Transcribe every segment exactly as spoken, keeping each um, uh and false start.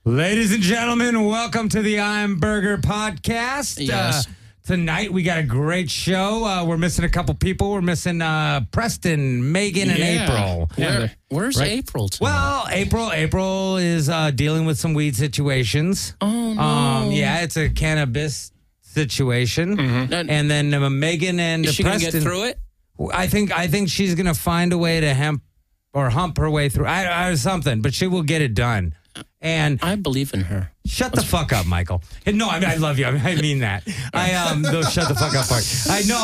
Ladies and gentlemen, welcome to the I'm Burger podcast. Yes. Uh, tonight we got a great show. Uh, we're missing a couple people. We're missing uh, Preston, Megan, and Yeah. April. Where, where's Right. April tonight? Well, April, April is uh, dealing with some weed situations. Oh, no. Um, yeah, it's a cannabis situation. Now, And then uh, Megan and is she going to Preston. get through it? I think I think she's gonna find a way to hemp or hump her way through. I, I something, but she will get it done. And I believe in her. shut the fuck up, Michael. And no, I mean I love you. I, mean, I mean that. I um the shut the fuck up part. I know.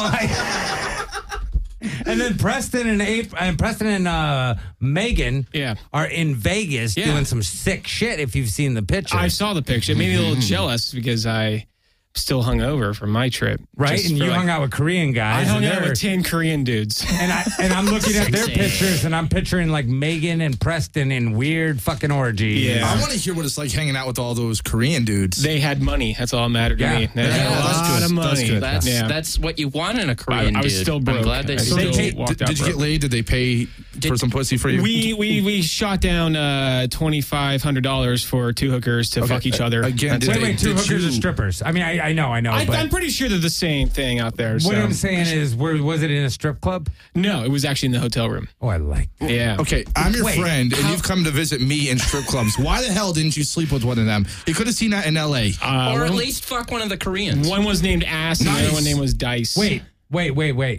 I, and then Preston and April, and Preston and uh, Megan Yeah. are in Vegas Yeah. doing some sick shit. If you've seen the picture, I saw the picture. It made me a little jealous because I still hung over from my trip. right? Just And for, you like- hung out with Korean guys. I hung and out they're- with ten Korean dudes. And I and I'm looking at their Sexy. pictures, and I'm picturing like Megan and Preston in weird fucking orgies. Yeah. I want to hear what it's like hanging out with all those Korean dudes. They had money. That's all that mattered to Yeah. me. They had Yeah, a that's lot good. of money. That's good. That's Yeah. that's what you want in a Korean I, I was dude. still broke. I'm glad they I still. still Did, walked did, out did you broke. get laid? Did they pay for some pussy for you? We we we shot down uh, twenty five hundred dollars for two hookers to Okay. fuck each other. Again, That's did it. Wait, wait, two Did hookers you- or strippers? I mean, I, I know, I know, I, but I'm pretty sure they're the same thing out there. what so. I'm saying is, where was it in a strip club? No, it was actually in the hotel room. Oh, I like that. Yeah. Okay, I'm your Wait, friend, and how- you've come to visit me in strip clubs. Why the hell didn't you sleep with one of them? You could have seen that in L A. Uh, Or at one, least fuck one of the Koreans. one was named Ass, and the Nice. other one name was Dice. Wait, wait, wait, wait.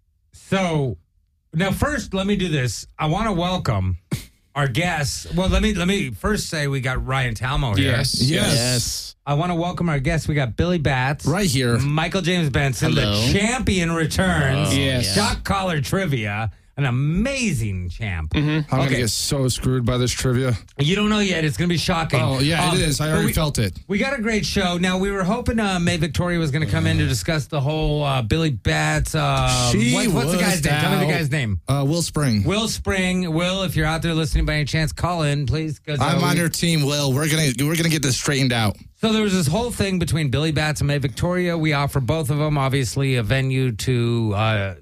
So now, first, let me do this. I want to welcome our guests. Well, let me let me first say we got Ryan Talmo here. Yes. Yes. Yes. I want to welcome our guests. We got Billy Bats Right here. Michael James Benson, Hello. the champion returns. Oh, yes. Shock collar trivia, an amazing champ. I'm going Okay. to get so screwed by this trivia. You don't know yet. It's going to be shocking. Oh, yeah, Um, it is. I but already we- felt it. We got a great show. Now, we were hoping uh, May Victoria was going to come in to discuss the whole uh, Billy Bats. Uh, She what- what's the was guy's name? Tell me the out. guy's name. Uh, Will Spring. Will Spring. Will, if you're out there listening by any chance, call in, please. 'cause, uh, I'm on we- your team, Will. We're gonna we're gonna get this straightened out. So there was this whole thing between Billy Bats and May Victoria. We offer both of them, obviously, a venue to, uh,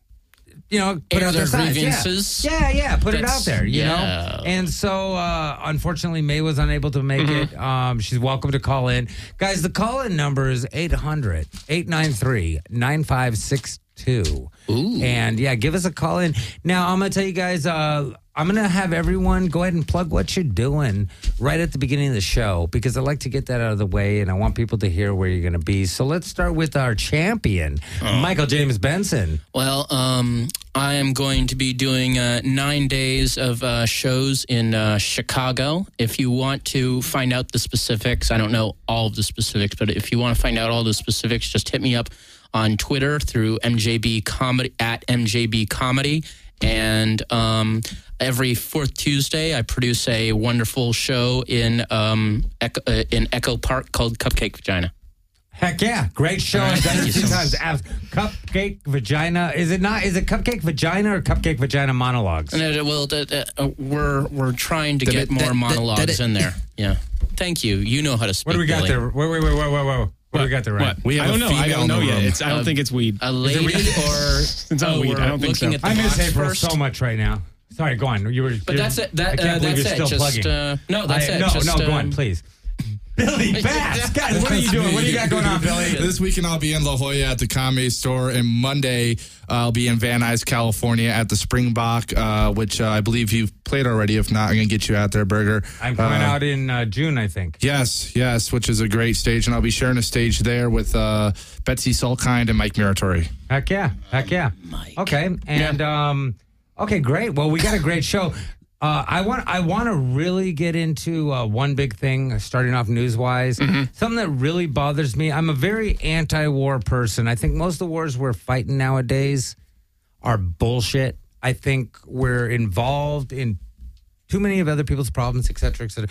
you know, put Air out their sides. grievances. Yeah, yeah, yeah, put it That's- out there, you yeah. know? And so, uh, unfortunately, May was unable to make it. Um, she's welcome to call in. Guys, the call-in number is eight hundred, eight nine three, nine five six two. Ooh. And, yeah, give us a call in. Now, I'm going to tell you guys, uh, I'm going to have everyone go ahead and plug what you're doing right at the beginning of the show because I like to get that out of the way and I want people to hear where you're going to be. So let's start with our champion, Michael James Benson. Well, um, I am going to be doing uh, nine days of uh, shows in uh, Chicago. If you want to find out the specifics, I don't know all of the specifics, but if you want to find out all the specifics, just hit me up on Twitter through M J B Comedy at M J B Comedy. And um, every fourth Tuesday, I produce a wonderful show in um, Echo, uh, in Echo Park called Cupcake Vagina. Heck yeah. Great show. All right, I've done thank it a you few so times. Abs- Cupcake Vagina. Is it not? Is it Cupcake Vagina or Cupcake Vagina Monologues? And uh, well, uh, uh, we're we're trying to Did get it- more did- did- monologues did it- in there. Yeah, thank you. You know how to speak. What do we got Billy. there? Wait, wait, wait, wait, wait, wait. What do we got there, right? What? We have I don't a know. I female don't know in the yet. room. It's, I don't Uh, think it's weed. A lady or It's not oh, weed. we're I don't think looking so. at the I miss box April first. so much right now. Sorry, go on. You were. But that's it. I That can't uh, believe that's you're it. still Just plugging. uh, no, that's I, it. No, Just, no, go um, on, please. Billy Bats, guys, what are you doing? What do you got going on, Billy? This weekend I'll be in La Jolla at the Comedy Store, and Monday uh, I'll be in Van Nuys, California at the Springbok, uh, which uh, I believe you've played already. If not, I'm going to get you out there, Burger. I'm coming Uh, out in uh, June, I think. Yes, yes, which is a great stage, and I'll be sharing a stage there with uh, Betsy Solkind and Mike Muratori. Heck yeah, heck yeah. Mike. Okay, and um, okay, great. Well, we got a great show. Uh, I want I want to really get into uh, one big thing, uh, starting off news-wise. Something that really bothers me. I'm a very anti-war person. I think most of the wars we're fighting nowadays are bullshit. I think we're involved in too many of other people's problems, et cetera, et cetera.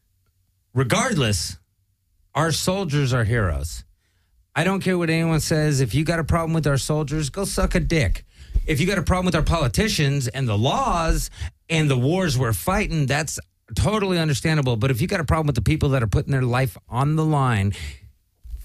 Regardless, our soldiers are heroes. I don't care what anyone says. If you got a problem with our soldiers, go suck a dick. If you got a problem with our politicians and the laws and the wars we're fighting, that's totally understandable. But if you got a problem with the people that are putting their life on the line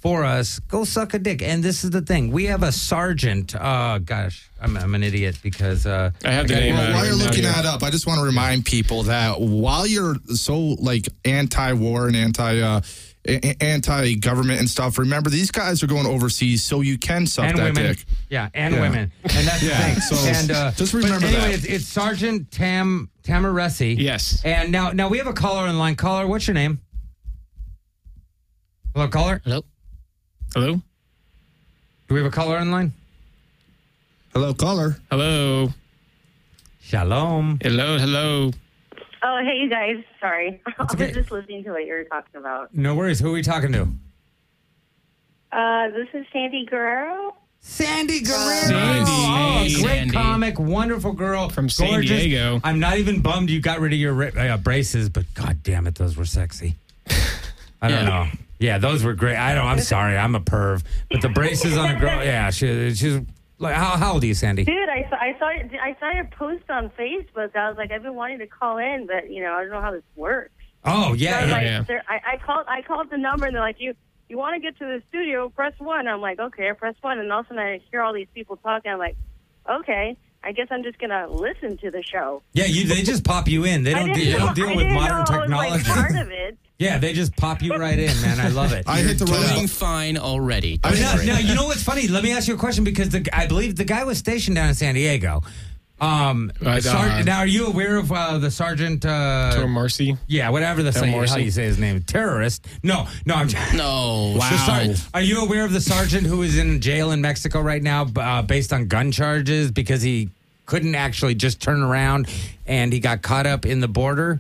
for us, go suck a dick. And this is the thing. We have a sergeant. Uh, gosh, I'm, I'm an idiot because... Uh, I have the name. Well, uh, while you're right now looking here. that up, I just want to remind people that while you're so like anti-war and anti uh, a- anti-government and stuff, remember these guys are going overseas, so you can suck and that women. dick. Yeah, and Yeah. women. And that's Yeah, the thing. so and, uh, just but remember anyway, that. It's, it's Sergeant Tam Tamaresi. Yes. And now, now we have a caller in line. Caller, what's your name? Hello, caller? Hello? Hello? Do we have a caller in line? Hello, caller. Hello? Shalom. Hello? Hello? Oh, hey, you guys. Sorry. I was okay. just listening to what you were talking about. No worries. Who are we talking to? Uh, this is Sandy Guerrero. Sandy Guerrero. Sandy. Oh, great Sandy. comic, wonderful girl. From San gorgeous. Diego. I'm not even bummed you got rid of your uh, braces, but god damn it, those were sexy. I don't Yeah. know. Yeah, those were great. I don't. I'm sorry. I'm a perv, but the braces on a girl. Yeah, she, she's like. How, how old are you, Sandy? Dude, I saw, I saw I saw your post on Facebook. I was like, I've been wanting to call in, but you know, I don't know how this works. Oh So I yeah, was yeah. like, yeah. they're- I, I called I called the number and they're like, you you want to get to the studio? Press one. I'm like, okay, I press one, and all of a sudden I hear all these people talking. I'm like, okay, I guess I'm just gonna listen to the show. Yeah, you, they just pop you in. They I don't. didn't De- they know- don't deal I with didn't modern know technology. I was, like, part of it. Yeah, they just pop you right in, man. I love it. I hit the right Doing up. fine already. But Don't now, worry. now, you know what's funny? Let me ask you a question because the, I believe the guy was stationed down in San Diego. Um, Uh, Sar- uh, now, are you aware of uh, the sergeant? Uh, Tom Marcy? yeah, whatever the Tom say, Morrissey? how you say his name, terrorist. No, no, I'm. No. The sar- are you aware of the sergeant who is in jail in Mexico right now, uh, based on gun charges because he couldn't actually just turn around and he got caught up in the border?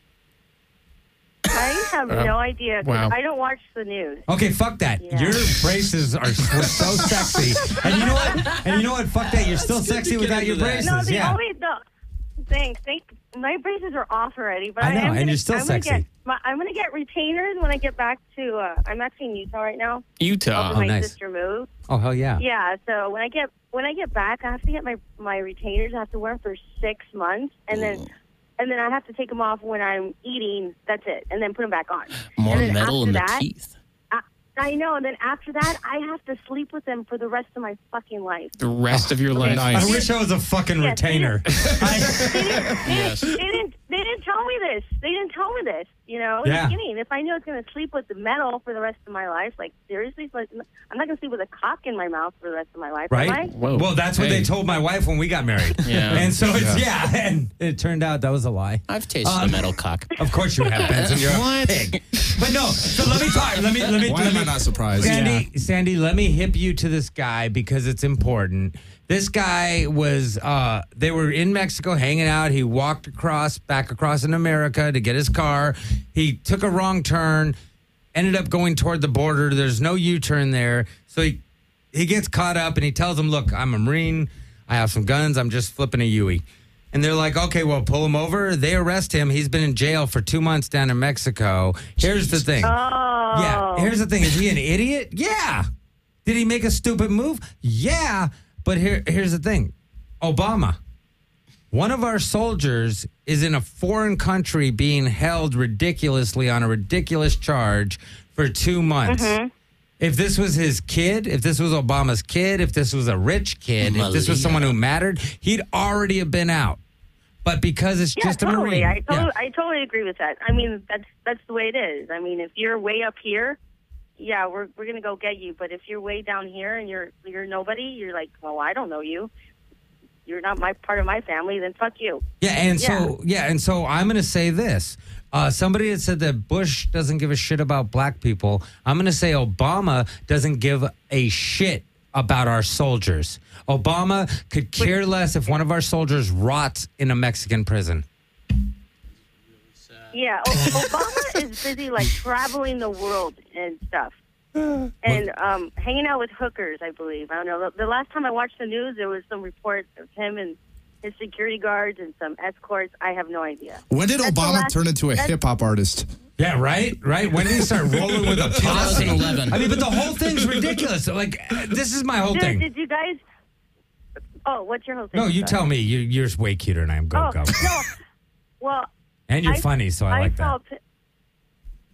I have no idea. 'cause wow. I don't watch the news. Okay, fuck that. Yeah. Your braces are so so sexy, and you know what? And you know what? Fuck that. You're still sexy without your braces. No, the yeah. only the thanks. Thank my braces are off already, but I know, am and gonna, you're still I'm gonna sexy. Get, my, I'm gonna get retainers when I get back to. Uh, I'm actually in Utah right now. Utah. Helping my nice. sister move. Oh hell yeah. Yeah, so when I get when I get back, I have to get my my retainers. I have to wear them for six months, and then and then I have to take them off when I'm eating. That's it, and then put them back on. More and then metal after in the that, teeth. I, I know, and then after that, I have to sleep with them for the rest of my fucking life. The rest of your life. Nice. I wish I was a fucking Yeah, retainer. They didn't, they, Yes. didn't, they didn't. They didn't tell me this. They didn't tell me this. You know, in Yeah. the beginning, if I knew I was going to sleep with the metal for the rest of my life, like seriously, like I'm not going to sleep with a cock in my mouth for the rest of my life, am I? Right? Whoa. Well, that's what Hey. they told my wife when we got married. Yeah. And so it's, yeah. and it turned out that was a lie. I've tasted Um, a metal cock. Of course you have, Benson. You're a pig. But no, so let me talk. Let me, let me, Why let am me, I not surprised? Sandy, Sandy, let me hip you to this guy because it's important. This guy was, uh, they were in Mexico hanging out. He walked across, back across in America to get his car. He took a wrong turn, ended up going toward the border. There's no U-turn there. So he, he gets caught up and he tells them, look, I'm a Marine. I have some guns. I'm just flipping a Huey. And they're like, okay, well, pull him over. They arrest him. He's been in jail for two months down in Mexico. Here's the thing. Oh. Yeah, here's the thing. Is he an idiot? Yeah. Did he make a stupid move? Yeah. But here, here's the thing. Obama, one of our soldiers is in a foreign country being held ridiculously on a ridiculous charge for two months. If this was his kid, if this was Obama's kid, if this was a rich kid, if this was someone who mattered, he'd already have been out. But because it's Yeah, just a totally. Marine. I totally, yeah. I totally agree with that. I mean, that's that's the way it is. I mean, if you're way up here, yeah, we're we're gonna go get you. But if you're way down here and you're you're nobody, you're like, well, I don't know you. You're not my part of my family. Then fuck you. Yeah, and so yeah, and so I'm going to say this. Uh, somebody had said that Bush doesn't give a shit about black people. I'm going to say Obama doesn't give a shit about our soldiers. Obama could care less if one of our soldiers rots in a Mexican prison. Yeah, o- Obama is busy like traveling the world and stuff, and um, hanging out with hookers. I believe. I don't know. The, the last time I watched the news, there was some report of him and his security guards and some escorts. I have no idea. When did That's the Obama last- turn into a that's- hip hop artist? Yeah, right, right. When did he start rolling with a posse? twenty eleven. I mean, but the whole thing's ridiculous. Like, uh, this is my whole Did, thing. did you guys? Oh, what's your whole thing? No, you Sorry. tell me. You, you're way cuter than I am. Go, Oh go. no. Well, And you're I- funny, so I, I like that. saw. a pi-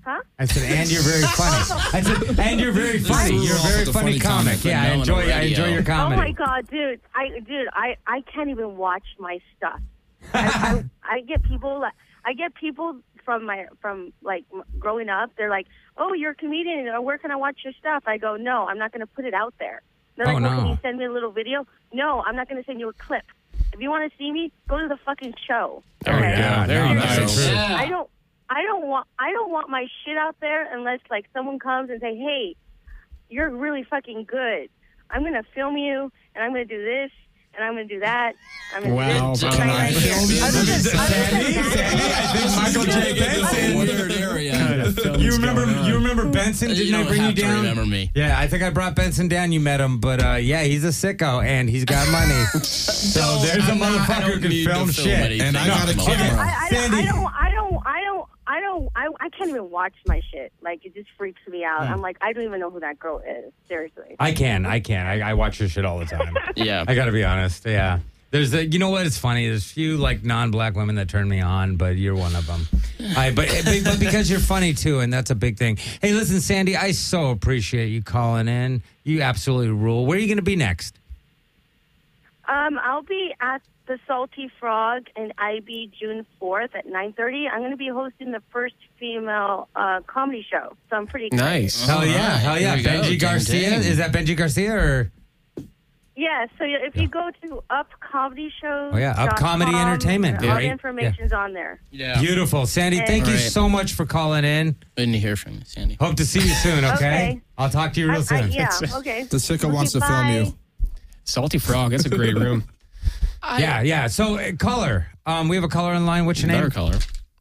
Huh? I said, and you're very funny. I said, and you're very funny. This is You're a off very with the funny, funny comic. comment, Yeah, I but no enjoy. on the I enjoy radio. your comedy. Oh my god, dude! I dude, I, I can't even watch my stuff. I, I, I get people like I get people from my from like m- growing up. They're like, "Oh, you're a comedian. Or where can I watch your stuff?" I go, "No, I'm not going to put it out there." They're Oh, like, "Well, no. can you send me a little video?" No, I'm not going to send you a clip. If you want to see me, go to the fucking show. There you go. There you no, go. that's so true. I don't. I don't want. I don't want my shit out there unless like someone comes and say, "Hey, you're really fucking good. I'm gonna film you, and I'm gonna do this, and I'm gonna do that." I'm gonna Wow, do this. can Right I here. film you? Other than- Sandy, other than Sandy, that- I think Michael J. Benson. Weird area. Kind of film You is remember? going on. You remember Benson? You Didn't I don't bring you have to down? remember me. Yeah, I think I brought Benson down. You met him, but uh, yeah, he's a sicko and he's got money. So there's a I'm not- I motherfucker who don't can need to film film shit. anything And I got a at the camera. moment. I, I, Sandy. I don't. I don't. I don't. I don't. I, I can't even watch my shit. Like it just freaks me out. I'm like, I don't even know who that girl is. Seriously. I can, I can. I, I watch your shit all the time. Yeah. I got to be honest. Yeah. There's a, you know what? It's funny. There's few like non-black women that turn me on, but you're one of them. I, but, but but because you're funny too, and that's a big thing. Hey, listen, Sandy, I so appreciate you calling in. You absolutely rule. Where are you going to be next? Um, I'll be at the Salty Frog in I B June fourth at nine thirty. I'm going to be hosting the first female uh, comedy show, so I'm pretty excited. Nice. Hell yeah, right. hell yeah. Here we go. Benji Ding, Garcia. ding. Is that Benji Garcia or? Yeah, so if you go to Up Comedy Shows, Oh, yeah, Up Comedy Entertainment. all Yeah. the information's on there. Yeah. Beautiful. Sandy, thank you Right. so much for calling in. Good to hear from you, Sandy. Hope to see you soon, okay? Okay. I'll talk to you real I, I, soon. yeah, okay. The sicko Okay, wants to film bye. you. Salty Frog. That's a great room. Yeah, yeah. So, uh, caller. Um, we have a caller on the line. What's your Another name? color.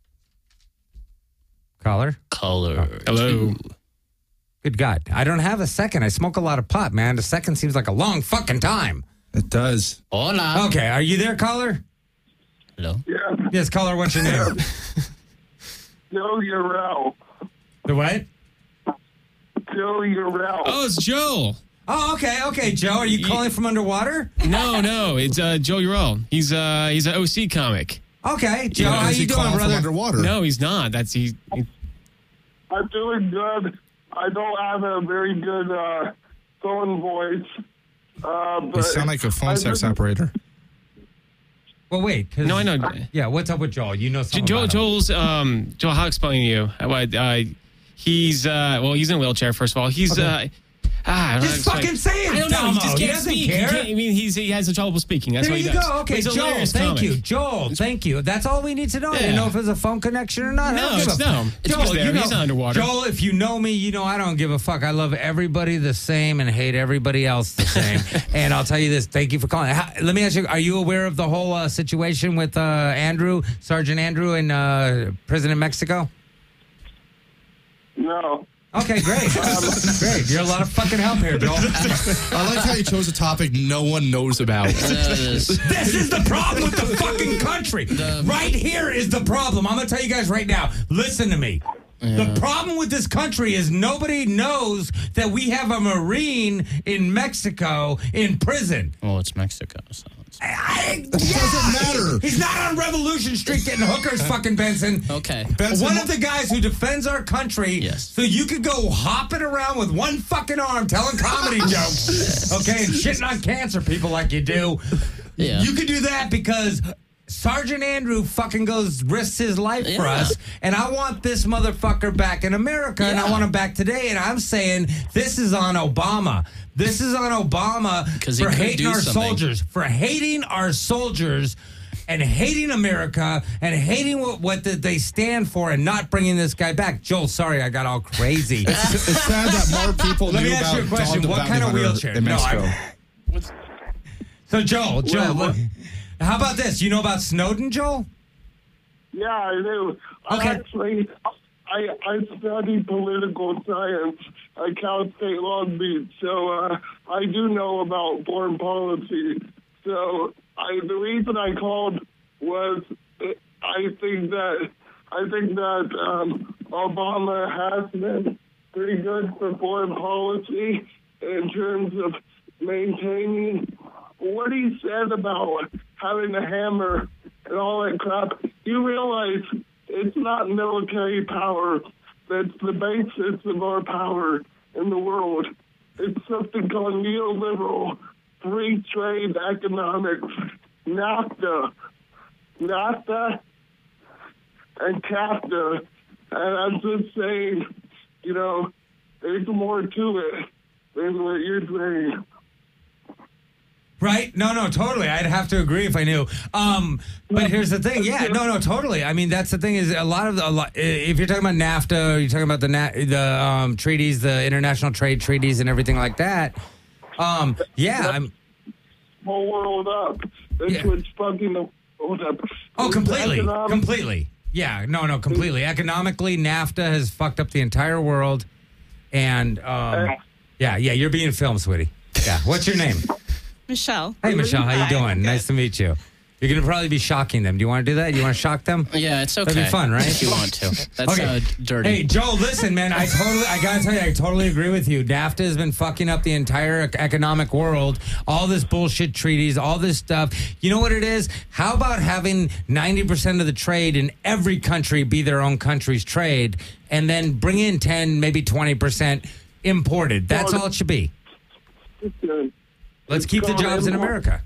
Caller. Color. Hello. Good God. I don't have a second. I smoke a lot of pot, man. A second seems like a long fucking time. It does. Hola. Okay. Are you there, caller? Hello. Yeah, Yes, caller. What's your name? Joe Urel. The what? Joe Urel. Oh, it's Joel. Oh, okay. Okay, Joe. Are you calling from underwater? No, no, it's uh, Joe Urel. He's uh, he's an O C comic. Okay, Joe. Yeah, how is you he doing, calling from brother? underwater? No, he's not. That's he. he- I'm doing good. I don't have a very good uh, phone voice. Uh, but You sound like a phone I sex just- operator. Well, wait. 'cause- No, I know. Yeah, what's up with Joel? You know something Joel, about him. Joel's um, Joel. How to explain to you? Uh, uh, he's uh, well, he's in a wheelchair. First of all, he's uh, ah, I don't know how to Just explain. fucking say it, I don't know. He Damo. just He can't doesn't speak. care. He can't, I mean, he's he has a trouble speaking. That's There what he you does. go. But Okay, he's a Joel. hilarious Thank comic. you, Joel. Thank you. That's all we need to know. I didn't Yeah. know if it was a phone connection or not. I No, don't give it's a no. It's just there. you know, He's not underwater. Joel, if you know me, you know I don't give a fuck. I love everybody the same and hate everybody else the same. And I'll tell you this. Thank you for calling. How, let me ask you: are you aware of the whole uh, situation with uh, Andrew, Sergeant Andrew, in uh, prison in Mexico? No. Okay, great. Great. You're a lot of fucking help here, Joel. I like how you chose a topic no one knows about. Uh, this- This is the problem with the fucking country. Right here is the problem. I'm going to tell you guys right now. Listen to me. The problem with this country is nobody knows that we have a Marine in Mexico in prison. well, it's Mexico. So it's, I, It doesn't matter. He's not on Revolution Street getting hookers, fucking Benson. okay. Benson- One of the guys who defends our country, Yes. so you could go hopping around with one fucking arm telling comedy jokes, okay, and shitting on cancer people like you do. Yeah. You could do that because Sergeant Andrew fucking goes risks his life for Yeah. us, and I want this motherfucker back in America, and I Yeah. want him back today. And I'm saying this is on Obama. This is on Obama 'Cause he for could hating do our something. soldiers, for hating our soldiers. And hating America and hating what, what the, they stand for and not bringing this guy back. Joel, sorry, I got all crazy. It's, it's sad that more people Let knew me ask about you a question. Dog the What Bounty kind of Hunter wheelchair? in No, Mexico. I- So, Joel, Joel, Well, look, how about this? You know about Snowden, Joel? Yeah, I do. Okay. I actually, I, I study political science at Cal State Long Beach, so uh, I do know about foreign policy. So I, the reason I called was uh, I think that I think that um, Obama has been pretty good for foreign policy in terms of maintaining what he said about having a hammer and all that crap. You realize it's not military power that's the basis of our power in the world. It's something called neoliberal free trade economics, NAFTA, NAFTA, and CAFTA. And I'm just saying, you know, there's more to it than what you're saying. Right? No, no, totally. I'd have to agree if I knew. Um, but here's the thing. Yeah, no, no, totally. I mean, that's the thing is a lot of the, a lot, if you're talking about NAFTA, or you're talking about the na- the um, treaties, the international trade treaties, and everything like that. Um, yeah, I'm. Whole world up. That's Yeah. what's fucking the world up. Oh, completely, Economic- completely. Yeah, no, no, completely. Economically, NAFTA has fucked up the entire world, and um, yeah, yeah, you're being filmed, sweetie. Yeah. What's your name? Michelle. Hey, Michelle, how you Hi. doing? Nice to meet you. You're going to probably be shocking them. Do you want to do that? You want to shock them? Yeah, it's okay. That'd be fun, right? If you want to. That's Okay. uh, dirty. Hey, Joe, listen, man, I totally, I got to tell you, I totally agree with you. NAFTA has been fucking up the entire ec- economic world. All this bullshit treaties, all this stuff. You know what it is? How about having ninety percent of the trade in every country be their own country's trade and then bring in ten, maybe twenty percent imported? That's all it should be. Let's keep the jobs in America.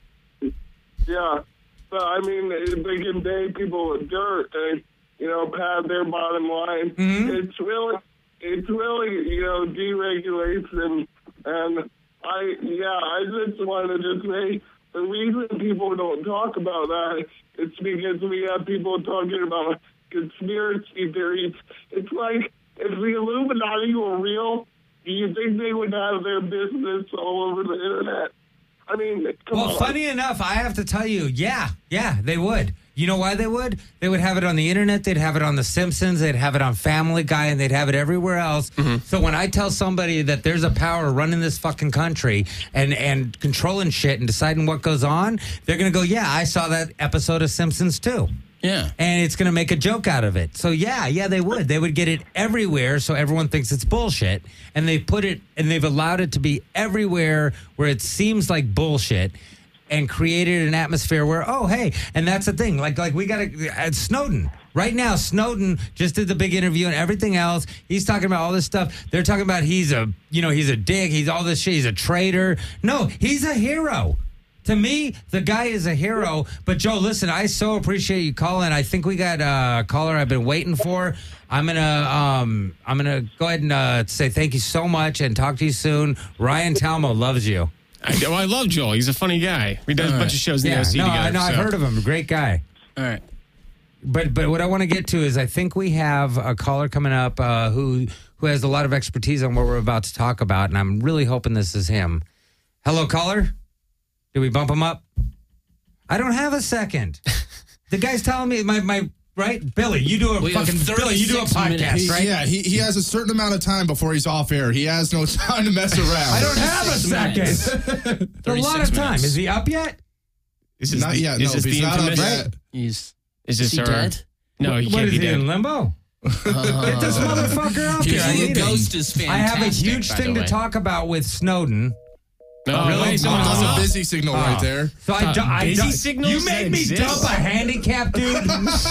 Yeah, but I mean, they can pay people with dirt and, you know, pad their bottom line. Mhm. It's really, it's really, you know, deregulation. And I, yeah, I just wanted to just say the reason people don't talk about that, it's because we have people talking about conspiracy theories. It's like, if the Illuminati were real, do you think they would have their business all over the internet? I mean, come Well, on. funny enough, I have to tell you, yeah, yeah, they would. You know why they would? They would have it on the internet. They'd have it on The Simpsons. They'd have it on Family Guy, and they'd have it everywhere else. So when I tell somebody that there's a power running this fucking country and, and controlling shit and deciding what goes on, they're going to go, yeah, I saw that episode of Simpsons too. Yeah. And it's going to make a joke out of it. So, yeah, yeah, they would. They would get it everywhere so everyone thinks it's bullshit. And they put it, and they've allowed it to be everywhere where it seems like bullshit and created an atmosphere where, oh, hey, and that's the thing. Like, like we got to, at Snowden. Right now, Snowden just did the big interview and everything else. He's talking about all this stuff. They're talking about he's a, you know, he's a dick. He's all this shit. He's a traitor. No, he's a hero. To me, the guy is a hero. But, Joe, listen, I so appreciate you calling. I think we got a caller I've been waiting for. I'm going to um, I'm gonna go ahead and uh, say thank you so much and talk to you soon. Ryan Talmo loves you. I, well, I love Joel. He's a funny guy. He does All a bunch right. of shows in Yeah, the O C no, together. I know. I've so. heard of him. Great guy. All right. But but what I want to get to is I think we have a caller coming up uh, who who has a lot of expertise on what we're about to talk about, and I'm really hoping this is him. Hello, caller? Did we bump him up? I don't have a second. The guy's telling me my my right, Billy. You do a We have fucking Billy. You do a thirty-six podcast, minutes. He- right? Yeah, he, he has a certain amount of time before he's off air. He has no time to mess around. I don't have a thirty-six second. It's a lot of thirty-six time. minutes. Is he up yet? Is this Not the, yet. Is No, this he's the not up infamous? yet. He's, Is is this he our? dead? No, he What can't is be he dead. in limbo? Get this motherfucker up here. I He's- need the him. ghost is fantastic. I have a huge by thing the to way. talk about with Snowden. No, Really? wait, someone Oh. calls That's up. a busy signal Oh. right there. So I, Uh, du- I busy du- signals You made that me exist? dump a handicap, dude,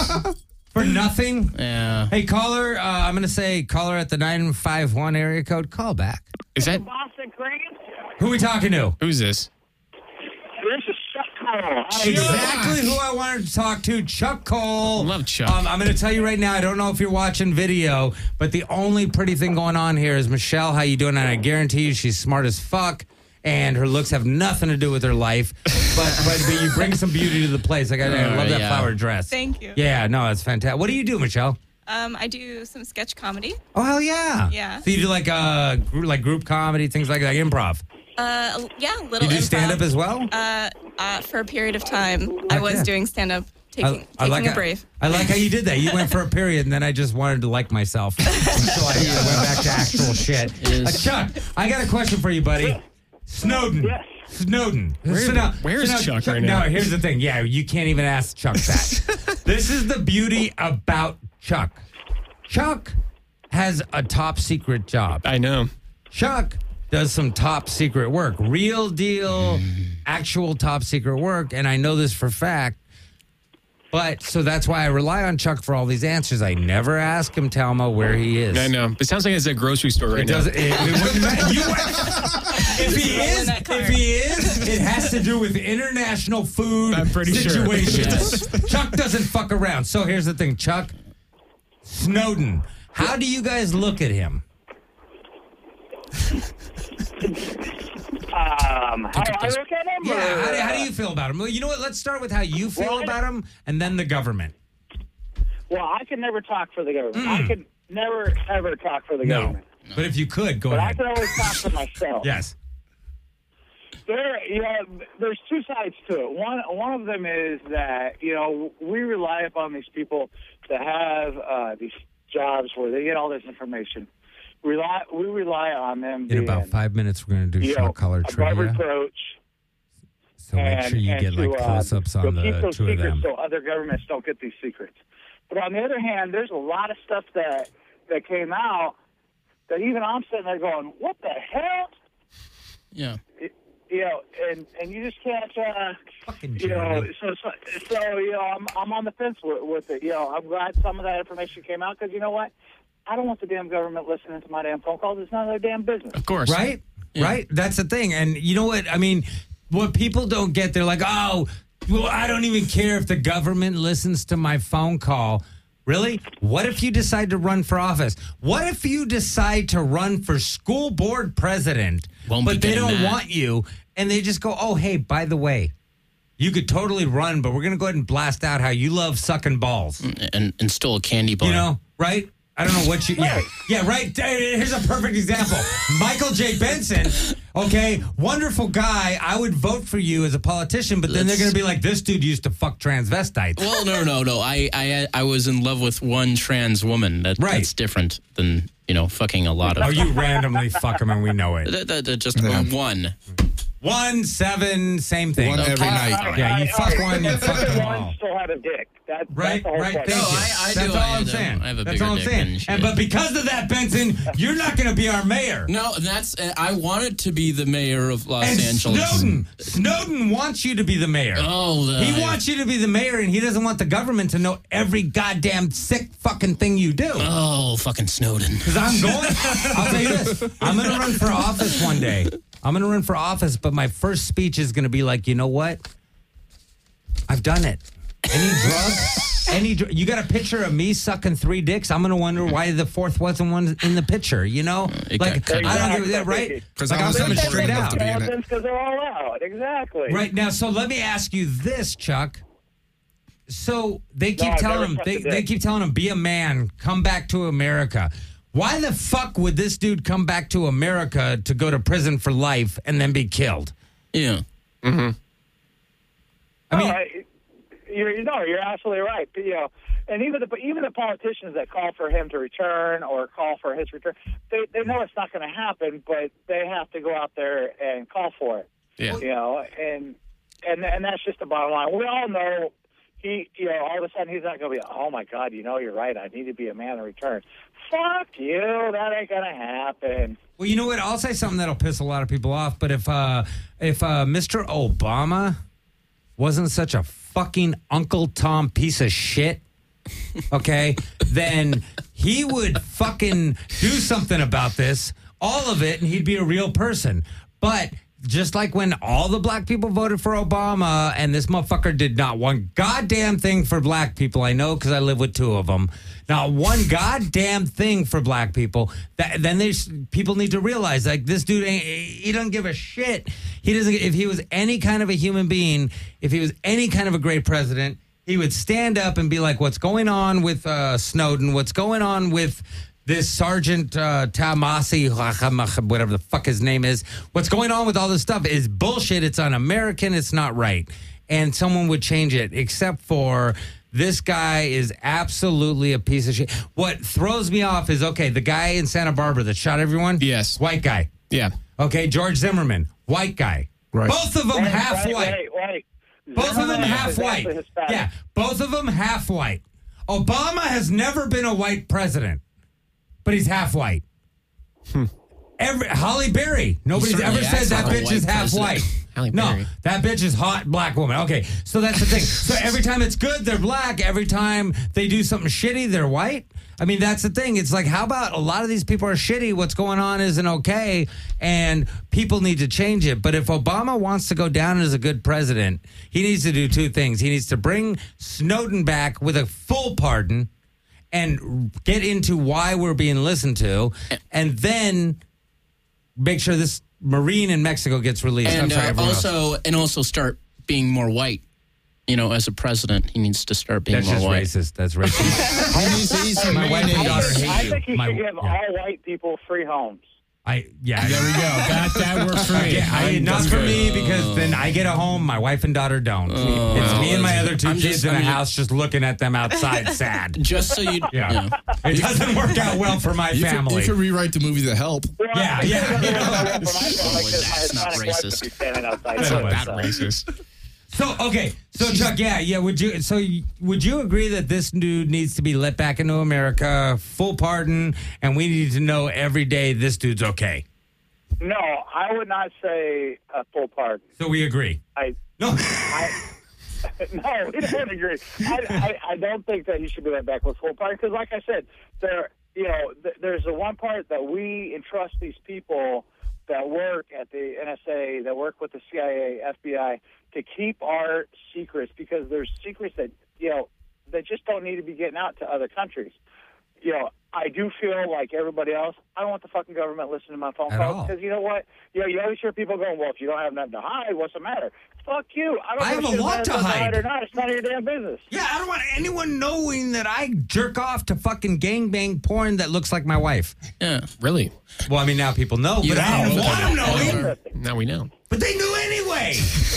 for nothing. Yeah. Hey, caller, uh, I'm going to say caller at the nine five one area code. Call back. Is that Boston Green. Who are we talking to? who's this? This is Chuck Cole. Exactly who I wanted to talk to, Chuck Cole. Love Chuck. Um, I'm going to tell you right now, I don't know if you're watching video, but the only pretty thing going on here is Michelle, how you doing? And I guarantee you she's smart as fuck. And her looks have nothing to do with her life, but but, but you bring some beauty to the place. Like I, I love that yeah. flower dress. Thank you. Yeah, no, it's fantastic. What do you do, Michelle? Um, I do some sketch comedy. Oh hell yeah! Yeah. So you do like uh gr- like group comedy, things like like improv. Uh, yeah, little. You do improv. stand up as well. Uh, uh, for a period of time, I was yeah. doing stand up, taking I, I taking like a how- brave. I like how you did that. You went for a period, and then I just wanted to like myself, so I, I went back to actual shit. is. Uh, Chuck, I got a question for you, buddy. Snowden. Yes. Snowden. Where- So now- where's so now, Chuck right now? No, here's the thing. Yeah, you can't even ask Chuck that. This is the beauty about Chuck. Chuck has a top secret job. I know. Chuck does some top secret work, real deal, actual top secret work. And I know this for a fact. But so that's why I rely on Chuck for all these answers. I never ask him, Talma, where he is. I know. It sounds like it's a grocery store right It now. doesn't. It, it wouldn't matter. You, if he Rolling is, that cart. if he is, it has to do with international food I'm pretty sure. situations. Chuck doesn't fuck around. So here's the thing, Chuck. Snowden. How do you guys look at him? Um, how do I look at him? Yeah. or, How do, how do uh, you feel about him? Well, you know what? Let's start with how you feel Well, I- about him, and then the government. Well, I can never talk for the government. I can never, ever talk for the No. government. But if you could, go But I ahead. can always talk for myself. Yes. There, you know, there's two sides to it. One, one of them is that you know we rely upon these people to have uh, these jobs where they get all this information. We rely, we rely on them. In being, about five minutes, we're going to do you know, short color above trivia. reproach. So make and, sure you and get to, like uh, close-ups on to the keep those two of secrets them. so other governments don't get these secrets. But on the other hand, there's a lot of stuff that that came out that even I'm sitting there going, "What the hell?" Yeah. You know, and and you just can't. Uh, Fucking you know, Jeremy. so, so so you know, I'm I'm on the fence with, with it. You know, I'm glad some of that information came out because you know what? I don't want the damn government listening to my damn phone calls. It's none of their damn business. Of course. Right? Yeah. Right? That's the thing. And you know what? I mean, what people don't get, they're like, oh, well, I don't even care if the government listens to my phone call. Really? What if you decide to run for office? What if you decide to run for school board president, Won't be but they getting don't that. want you, and they just go, oh, hey, by the way, you could totally run, but we're going to go ahead and blast out how you love sucking balls. And, and stole a candy bar. You know, right? I don't know what you. Yeah, yeah, right. Here's a perfect example. Michael J. Benson. Okay, wonderful guy. I would vote for you as a politician, but then they're going to be like, this dude used to fuck transvestites. Well, no, no, no. I, I, I was in love with one trans woman. That, Right. That's different than, you know, fucking a lot of. Oh, you randomly fuck him and we know it. That, that, that just Yeah. one. One, seven, same thing. One every Uh, night. Yeah, you I- fuck I- one, you fuck them one all. still had a dick. That, Right, that's the whole right. question. Thank you. No, I- I That's do. all I I'm do. saying. I have a That's bigger all I'm dick saying. than she And does. but because of that, Benson, you're not going to be our mayor. No, that's. uh, I wanted to be the mayor of Los And Angeles. Snowden, Snowden wants you to be the mayor. Oh, the, He wants you to be the mayor, and he doesn't want the government to know every goddamn sick fucking thing you do. Oh, fucking Snowden. Because I'm going, I'll tell you this, I'm going to run for office one day. I'm going to run for office, but my first speech is going to be like, you know what? I've done it. Any drug? Any dr- you got a picture of me sucking three dicks? I'm going to wonder why the fourth wasn't one in the picture, you know? It Like, got cut I don't out. give that, right? 'Cause Like, I I'm was coming unsure straight enough out. to be in it. Because they're all out. Exactly. Right now, so let me ask you this, Chuck. So they keep No, I've telling never him, sucked they, a dick. they keep telling him, be a man, come back to America. Why the fuck would this dude come back to America to go to prison for life and then be killed? Yeah. I mean, No, I- you're, no, you're absolutely right. You know, and even the even the politicians that call for him to return or call for his return, they they know it's not going to happen, but they have to go out there and call for it. Yeah. You know, and and and that's just the bottom line. We all know he, you know, all of a sudden he's not going to be, oh my God, you know, you're right. I need to be a man and return. Fuck you. That ain't going to happen. well, you know what? I'll say something that'll piss a lot of people off. But if uh, if uh, Mister Obama wasn't such a fucking Uncle Tom piece of shit, okay, then he would fucking do something about this, all of it, and he'd be a real person. But just like when all the black people voted for Obama and this motherfucker did not one goddamn thing for black people, I know because I live with two of them, not one goddamn thing for black people, that, then there's people need to realize, like, this dude, ain't, he doesn't give a shit. He doesn't, if he was any kind of a human being, if he was any kind of a great president, he would stand up and be like, what's going on with uh, Snowden? What's going on with this Sergeant uh, Tamasi, whatever the fuck his name is? What's going on with all this stuff is bullshit. It's un-American. It's not right. And someone would change it, except for this guy is absolutely a piece of shit. What throws me off is, okay, the guy in Santa Barbara that shot everyone? Yes. White guy. Yeah. Okay, George Zimmerman, white guy. Right. Both of them Wait, half wait, white. Wait, wait. Both of them Zimmerman half is white. actually Hispanic. Yeah, both of them half white. Obama has never been a white president, but he's half white. Every Holly Berry, nobody's He ever certainly said acts that like a bitch white is half president. white. Halle No, Berry. that bitch is hot black woman. Okay, so that's the thing. So every time it's good, they're black. Every time they do something shitty, they're white. I mean, that's the thing. It's like, how about a lot of these people are shitty? What's going on isn't okay, and people need to change it. But if Obama wants to go down as a good president, he needs to do two things. He needs to bring Snowden back with a full pardon and get into why we're being listened to, and then make sure this Marine in Mexico gets released. I'm And sorry, uh, everyone else. also, and also start being more white. You know, as a president, he needs to start being That's more just white. racist. That's racist. He needs to eat some My wife and mayonnaise. daughter I hate you. think he My- should give yeah. all white people free homes. I yeah. There we go. That that works for me. Yeah, I, not That's for good. me because then I get a home, my wife and daughter don't. it's me and my other two I'm kids just- in I'm a just- house just looking at them outside, sad. Just so you, Yeah. you know. It doesn't work out well for my You could, family. you could rewrite the movie The Help. Well, Yeah, I think yeah, it doesn't you work know. out well for my family Oh, because my that's not Hispanic wife racist. would be standing outside. That's doing not That so. racist. So okay, so Chuck, yeah, yeah. Would you? So y- would you agree that this dude needs to be let back into America, full pardon, and we need to know every day this dude's okay? No, I would not say a full pardon. So we agree. I No, I, no, we don't agree. I, I, I don't think that he should be let back with full pardon because, like I said, there, you know, th- there's the one part that we entrust these people that work at the N S A, that work with the C I A, F B I, to keep our secrets because there's secrets that you know that just don't need to be getting out to other countries. You know, I do feel like everybody else, I don't want the fucking government listening to my phone At calls all. because you know what? You know, you always hear people going, well, if you don't have nothing to hide, what's the matter? Fuck you. I don't I give have a shit if lot have to something hide. or not. It's none of your damn business. yeah, I don't want anyone knowing that I jerk off to fucking gangbang porn that looks like my wife. Yeah. Really? Well, I mean now people know, but I know. don't want them knowing. Interesting. Now we know. But they knew anyway.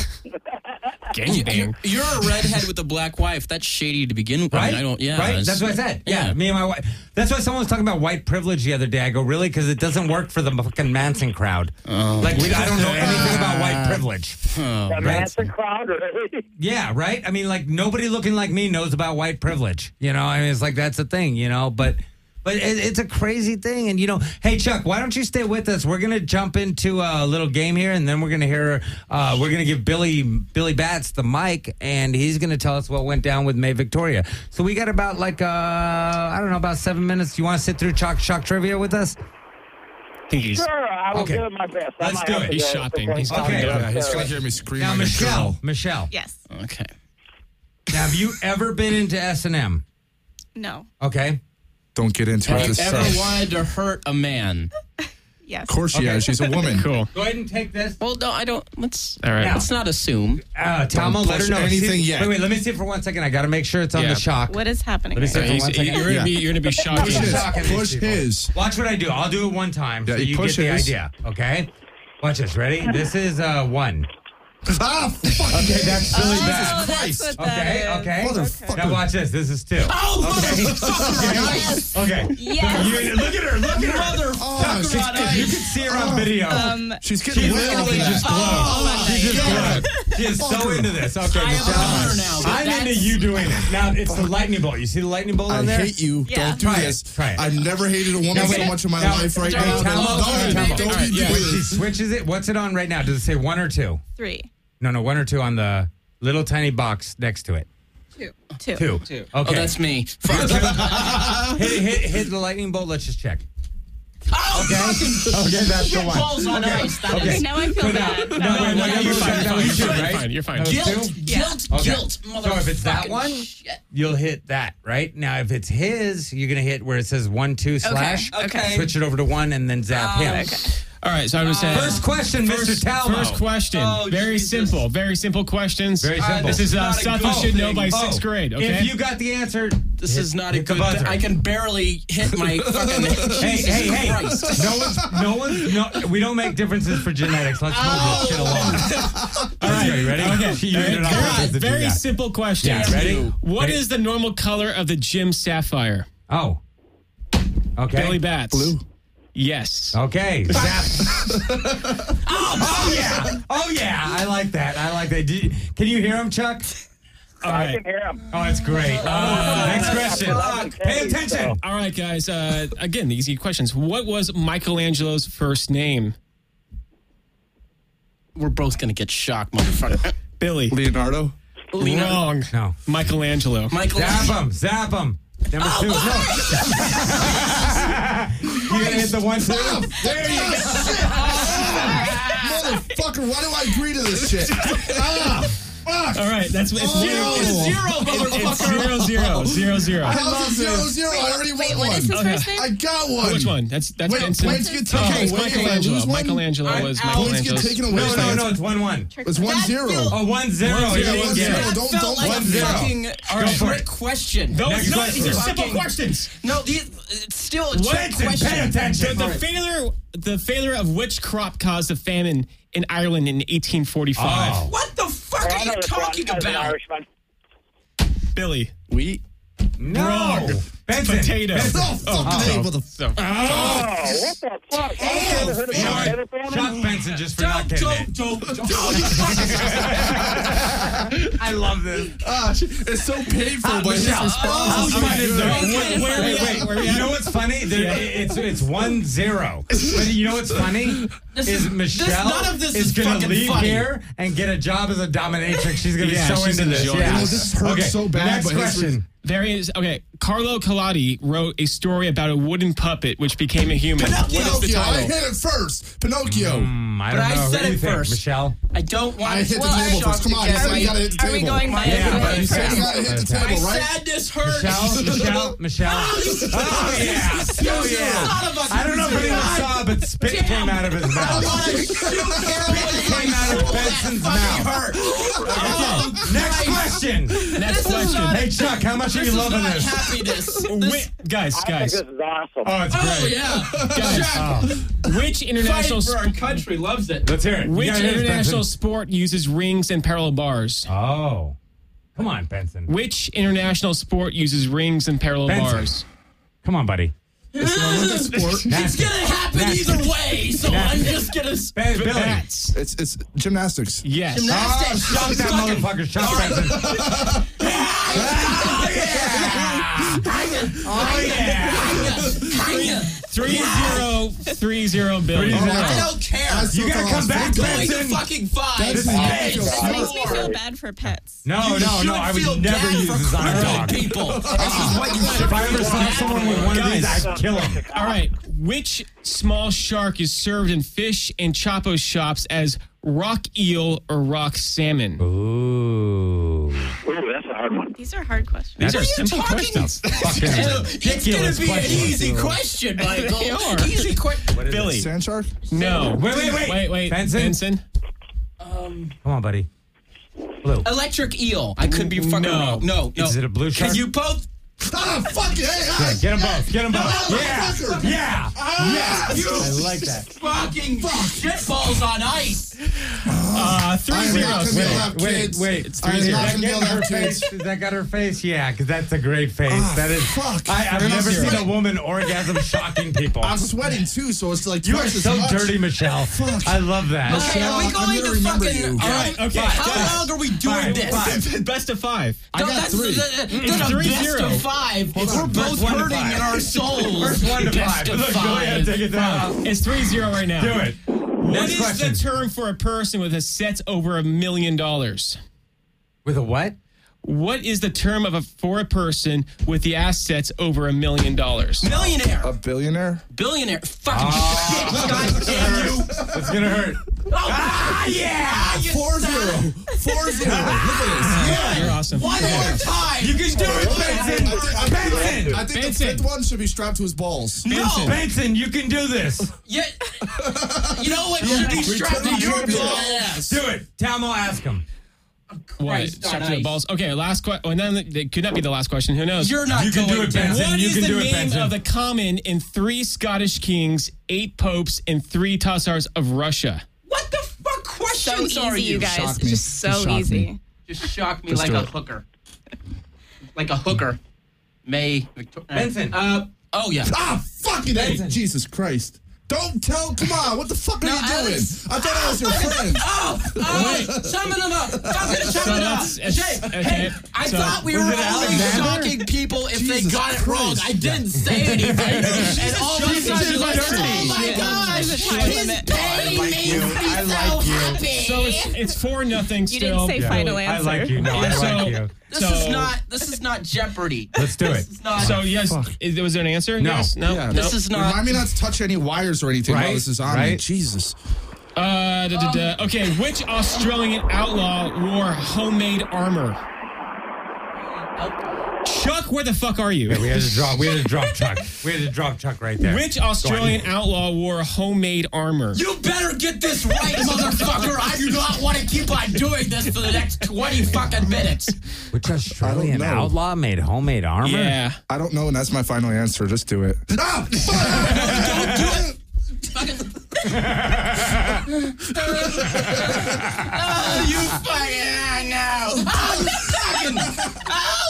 Gangbang. You're a redhead with a black wife. That's shady to begin with. I, Right? mean, I don't. Yeah. Right? it's- That's what I said. Yeah. Yeah. Me and my wife. That's why someone was talking about white privilege the other day. I go, really? Because it doesn't work for the fucking Manson crowd. Like, we, I don't know anything about white privilege. That Manson crowd, really? Yeah, right? I mean, like, nobody looking like me knows about white privilege. You know, I mean, it's like, that's the thing, you know? But. But it, it's a crazy thing. And, you know, hey, Chuck, why don't you stay with us? We're going to jump into a little game here, and then we're going to hear, uh, we're going to give Billy Billy Bats the mic, and he's going to tell us what went down with May Victoria. So we got about, like, uh, I don't know, about seven minutes. You want to sit through Chalk Shock Trivia with us? I think he's. Sure, I will Okay. give it my best. I Let's might do have it. to He's go shopping. before He's he Okay. comes Yeah, down. he's going to hear me scream Now, like a Michelle, girl. Michelle, Yes. Okay. now, have you ever been into S and M? No. Okay. Don't get into it. Have you This ever sucks. wanted to hurt a man? Yes. Of course she has. She's a woman. Cool. Go ahead and take this. Well, no, I don't. Let's. All right. Now- Let's not assume. Uh, Talma, let her push know. anything See- yet. Wait, wait, let me see it for one second. I got to make sure it's on Yeah. the shock. What is happening? Let me right see now? for He's- one second. you're gonna Yeah. be. You're gonna be shocking. Push his. Shocking these Push people. his. Watch what I do. I'll do it one time so Yeah, you you get push the his. idea. Okay? Watch this. Ready? This is uh, one. Ah, fuck. Okay, that's Billy Oh, Bats. that's what that Okay, is. okay. Motherfucker. Now watch this. This is two. Yes. Okay. Yes. You- look at her. Look at her. Oh, she's, If you can see her on video. Um, she's getting She wet off literally of just that. glowed. Oh, she just glowed. She is so Fucker. into this. Okay, I am a Michelle. hunter now, but I'm into that's- you doing it. Now it's the lightning bolt. You see the lightning bolt I on there? hate you. Yeah. Don't do Try it. this. Try it. I've never hated a woman Now, so wait. much in my Now, life right Tell me, now. tell me, Don't tell me, do tell me. it. Don't All right, you yeah. do When she it. switches it, what's it on right now? Does it say one or two? three. No, no, one or two on the little tiny box next to it. Two. Two. Two. Two. Okay. Oh, that's me. Fuck. hit, hit, hit the lightning bolt. Let's just check. Okay. Okay, that's the one. Balls on ice. That Okay. is Now I feel So now- bad. no, wait, no, wait, you're no, fine, no, you're you should, You're right? fine. You're fine. That was guilt, two? guilt, Okay. guilt. So if it's that motherfucking one, shit. you'll hit that, right? Now, if it's his, you're going to hit where it says one, two, slash. okay. Switch it over to one and then zap him. Okay. All right. So I'm gonna say. First question, Mister First, Talmo. first question. Oh, very Jesus. simple. Very simple questions. Very simple. This is uh, Not a stuff good you should know thing. by Oh, sixth grade. Okay. If you got the answer, This hit- is not a hit the good. buzzer. I can barely hit my fucking. Hey, Jesus hey, hey! Christ. No one's, no one's, no. We don't make differences for genetics. Let's move this shit along. All right, you ready? Okay. You did it on purpose Very, to do very that. simple question. Yeah, ready? What Ready? is the normal color of the Jim Sapphire? Oh. Okay. Billy Bats. Blue. Okay. Yes. Zap. oh yeah. Oh yeah. I like that. I like that. Do you- can you hear him, Chuck? All I right. can hear him. Oh, it's great. Uh, next question. Fuck. Pay attention. All right, guys. Uh, again, easy questions. What was Michelangelo's first name? we're both gonna get shocked, motherfucker. Billy. Leonardo. Wrong. No. Michelangelo. Michael. Zap him. Zap him. Number Oh, two. No. You gonna hit the one, two? There you go. Motherfucker, why do I agree to this shit? Ah, fuck. All right, that's it's Oh. zero. It's zero, It's zero, zero, zero, zero. How's it zero, zero? I already Wait, won what one. is his Okay. first name? I got one. Which one? That's that's Wait, Benson. points get Oh, taken it's away if I Michelangelo. lose one? Michelangelo I'm was out. Points get Michelangelo's. taken away. No, if no, I no. answer. It's one, one. It's one That zero. feels- Oh, one, zero. One, You zero, didn't one, get zero. it. That Don't- felt don't- like one a zero. fucking Go for trick it. question. No, Next it's not. question. These are simple Fucking- questions. No, these, it's still a trick Benson, question. pay attention. The, the failure, the failure of which crop caused a famine in Ireland in eighteen forty-five? Oh. What the fuck I are know you this talking one as an about? Irishman. Billy. Wheat. No. Wrong. Benson. Potato. Benson. Oh, fucking so- A, mother- so- Oh, what the fuck? Oh, sorry. Chuck Benson just for not getting it. don't, don't. I love this. Ah, shit. It's so painful, but his Michelle. response Oh, is you might good. have- Okay, Wait, wait, fine. wait, wait. Where we You at? know what's funny? There, it's it's one zero. But you know what's funny? This is is- Michelle this- none of this is, is gonna fucking leave funny. here and get a job as a dominatrix. She's gonna Yeah, be so she's into this. enjoying Yeah. it. This hurts okay. so bad, Next but his- question. There is okay. Carlo Collodi wrote a story about a wooden puppet which became a human. Pinocchio. What is the Pinocchio. I title? hit it first. Pinocchio. Hmm, I But don't I know. Who said do you it think, first. Michelle? I don't want I hit the well, table I first. Come on, you shocked said you again. gotta hit the Are we table. going by Yeah, everybody but You said first? you gotta hit the My table, right? sadness hurts. Michelle, Michelle, Michelle. Oh, yeah. Oh, Son of yeah. a- I don't know if anyone saw, but spit Damn. came out of his I mouth. want to shoot heroin in my Came out of soul. Benson's That fucking mouth. hurt. Oh, Next Christ. question. Next This is question. not- Hey, Chuck, how much are This you is loving not this? happiness. Wait, This, guys, I think guys, this is awesome. Oh, it's oh, great. yeah. guys. Oh, Which international Fighting for our sp- country loves it. let's hear it. You which gotta hear this, international Benson. sport uses rings and parallel bars? Oh. Come on, Benson. Which international sport uses rings and parallel Benson. bars? Come on, buddy. It's an Olympic sport. It's Nasty. gonna happen Nasty. either way, so I'm just gonna. Ben, Billy. Bats. It's it's gymnastics. Yes. Oh, Gymnastics. shock that Fucking- motherfucker. Shock Benson. Oh, yeah. Oh, yeah. Kinda. Three zero three zero Billy. Three zero. I don't care. I still You gotta thought I come was back, thinking. Going to Benson. fucking five. This is big. big. This makes me feel Sorry. bad for pets. No, You no, should no. I feel would never bad use for this on a criminal dog. people. This is what you should If I ever feel saw bad someone for. with one of these, Guys. I'd kill him. All right. Which small shark is served in fish and Chapo shops as rock eel or rock salmon? Ooh. Ooh, that's a hard one. These are hard questions. These are What are you simple talking questions. Fucking It's ridiculous gonna be an question. easy question, Michael. They are. Easy question. What is Billy. it? Sand shark? No. Wait, wait, wait. Wait, wait. Benson? Benson? Um, Come on, buddy. Blue. electric eel. I could be fucking No. wrong. No, no. Is it a blue shark? Can you both? Ah, fuck it. Hey, Yeah, ah, get them both. Get them both. No, Yeah. motherfucker. Yeah. ah, You I like that. fucking shitballs on ice. Uh, three I'm zero. not gonna be able to have Wait, kids. wait. It's I'm three zero. not That gonna be able get to her have kids. face? Is that got her face? Yeah, because that's a great face. Ah, that is. fuck. I, I've I'm never sweating. seen a woman orgasm shocking people. I'm sweating too, so it's like You are twice as so much. dirty, Michelle. Fuck. I love that. Okay, are we I'm going gonna to remember fucking? you. All All right, right, okay. How guys. long are we doing Five, this? five. Best of five. I No, got that's, three. that- that's It's a three best zero. of five. Hold We're on. both First one to hurting five. in our souls. First one to Best five. of Look, go ahead, five. take it down. It's three zero right now. Do it. What Next is question. the term for a person with assets over a million dollars? With a what? What is the term of a for a person with the assets over a million dollars? Millionaire. A billionaire? Billionaire. Fucking Oh. shit. God damn you. It's gonna hurt. Ah, yeah. You Four son zero. of- Four zero. Look at Yeah. You're awesome. One more time. You can do it, this. Benson. I, I, Benson. I think Benson. the fifth one should be strapped to his balls. No. Benson, you can do this. Yeah. You know what? Should be strapped to Return your to balls. Do it. Talmo, ask him. What? Christ Strapped on to the ice. balls. Okay, last question. Oh, and then it could not be the last question. Who knows? You're not You can going do it, to. Benson. What You is can the do it, name Benson. of the common in three Scottish kings, eight popes, and three Tassars of Russia? What the fuck So questions are easy, you guys. Shock It's me. just Just so shock easy. me. Just shock me Let's like do a it. hooker. Like a hooker. May Victoria. Benson. Uh, oh, yeah. Ah, fucking A. Jesus Christ. Don't tell. Come on. What the fuck are No, you doing? Alex. I thought I was your friend. Oh, oh, summon them up. Fucking So summon them up. that's, it's, Jay, okay. hey, I so, thought we were was it only Alexander? shocking people if they Jesus got it wrong. Christ. I didn't say anything. and all of a she's sudden, she's like, dirty. oh my gosh, There's a time his limit. pain makes me I so like you. happy. So it's it's four nothing You still. didn't say final I answer. like you. No, I So- like you. This So- is not. This is not Jeopardy. Let's do it. This is not. So yes, is, was there an answer? No. Yes? No. Yeah. No. this is not. Remind me not to touch any wires or anything while Right, this is on me. right. Jesus. Uh, da, da, da. Okay, which Australian outlaw wore homemade armor? Chuck, where the fuck are you? We had to drop. We had to drop Chuck. We had to drop Chuck right there. Which Australian outlaw wore homemade armor? You better get this right, motherfucker. I do not want to keep on doing this for the next twenty fucking minutes. Which Australian know. outlaw made homemade armor? Yeah. I don't know, and that's my final answer. Just do it. Ah! Don't do it. Fucking. Oh, you fucking. I know. Oh, you fucking. Oh.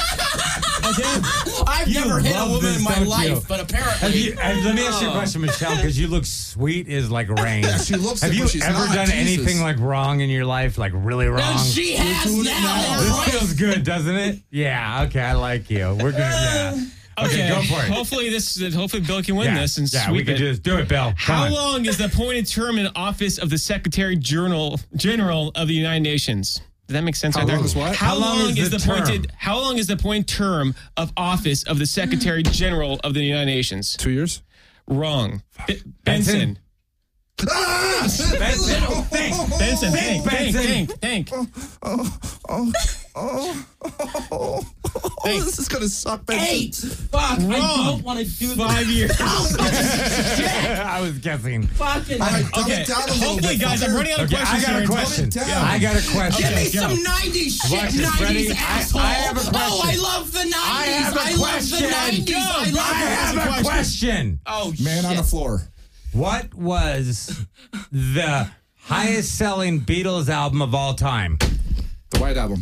I've You never hit a love woman this, in my don't life, you? but apparently. Have you, uh, let me ask you a Oh. question, Michelle, because you look sweet as like rain. Yeah, she looks Have it, you but she's ever not. done Jesus. anything like wrong in your life, like really wrong? And she has doing it now. now. This right? feels good, doesn't it? Yeah. Okay, I like you. We're gonna. Yeah. Okay, go for it. Hopefully this. Hopefully Bill can win yeah, this and yeah, we sweep can it. just do it, Bill. Come How on. long is the appointed term in office of the Secretary General General of the United Nations? Does that make sense? How right there? long is what? How, How long long, is is the the appointed? term? How long is the appointed term of office of the Secretary General of the United Nations? Two years? Wrong. B- Benson? Benson. Ah! Benson, think. Benson. Think, Think. Think. Benson. Think. Think. Oh, oh, oh, oh, this is gonna suck, Benson. Eight. Fuck. I Wrong. don't want to do Five years. I was guessing. Fucking. All right, dumb Okay. it down a little Hopefully, bit, guys, I'm fucker. running out of Okay, I questions got a here. question. down. I got a question. Give me Okay, some go. nineties shit, Watch this, nineties Freddie. I- asshole. I have a Oh, question. I love the nineties. I have a I love question. the nineties. Go. I love I have it. a question. Oh, Man shit. on the floor. What was the highest selling Beatles album of all time? The White Album.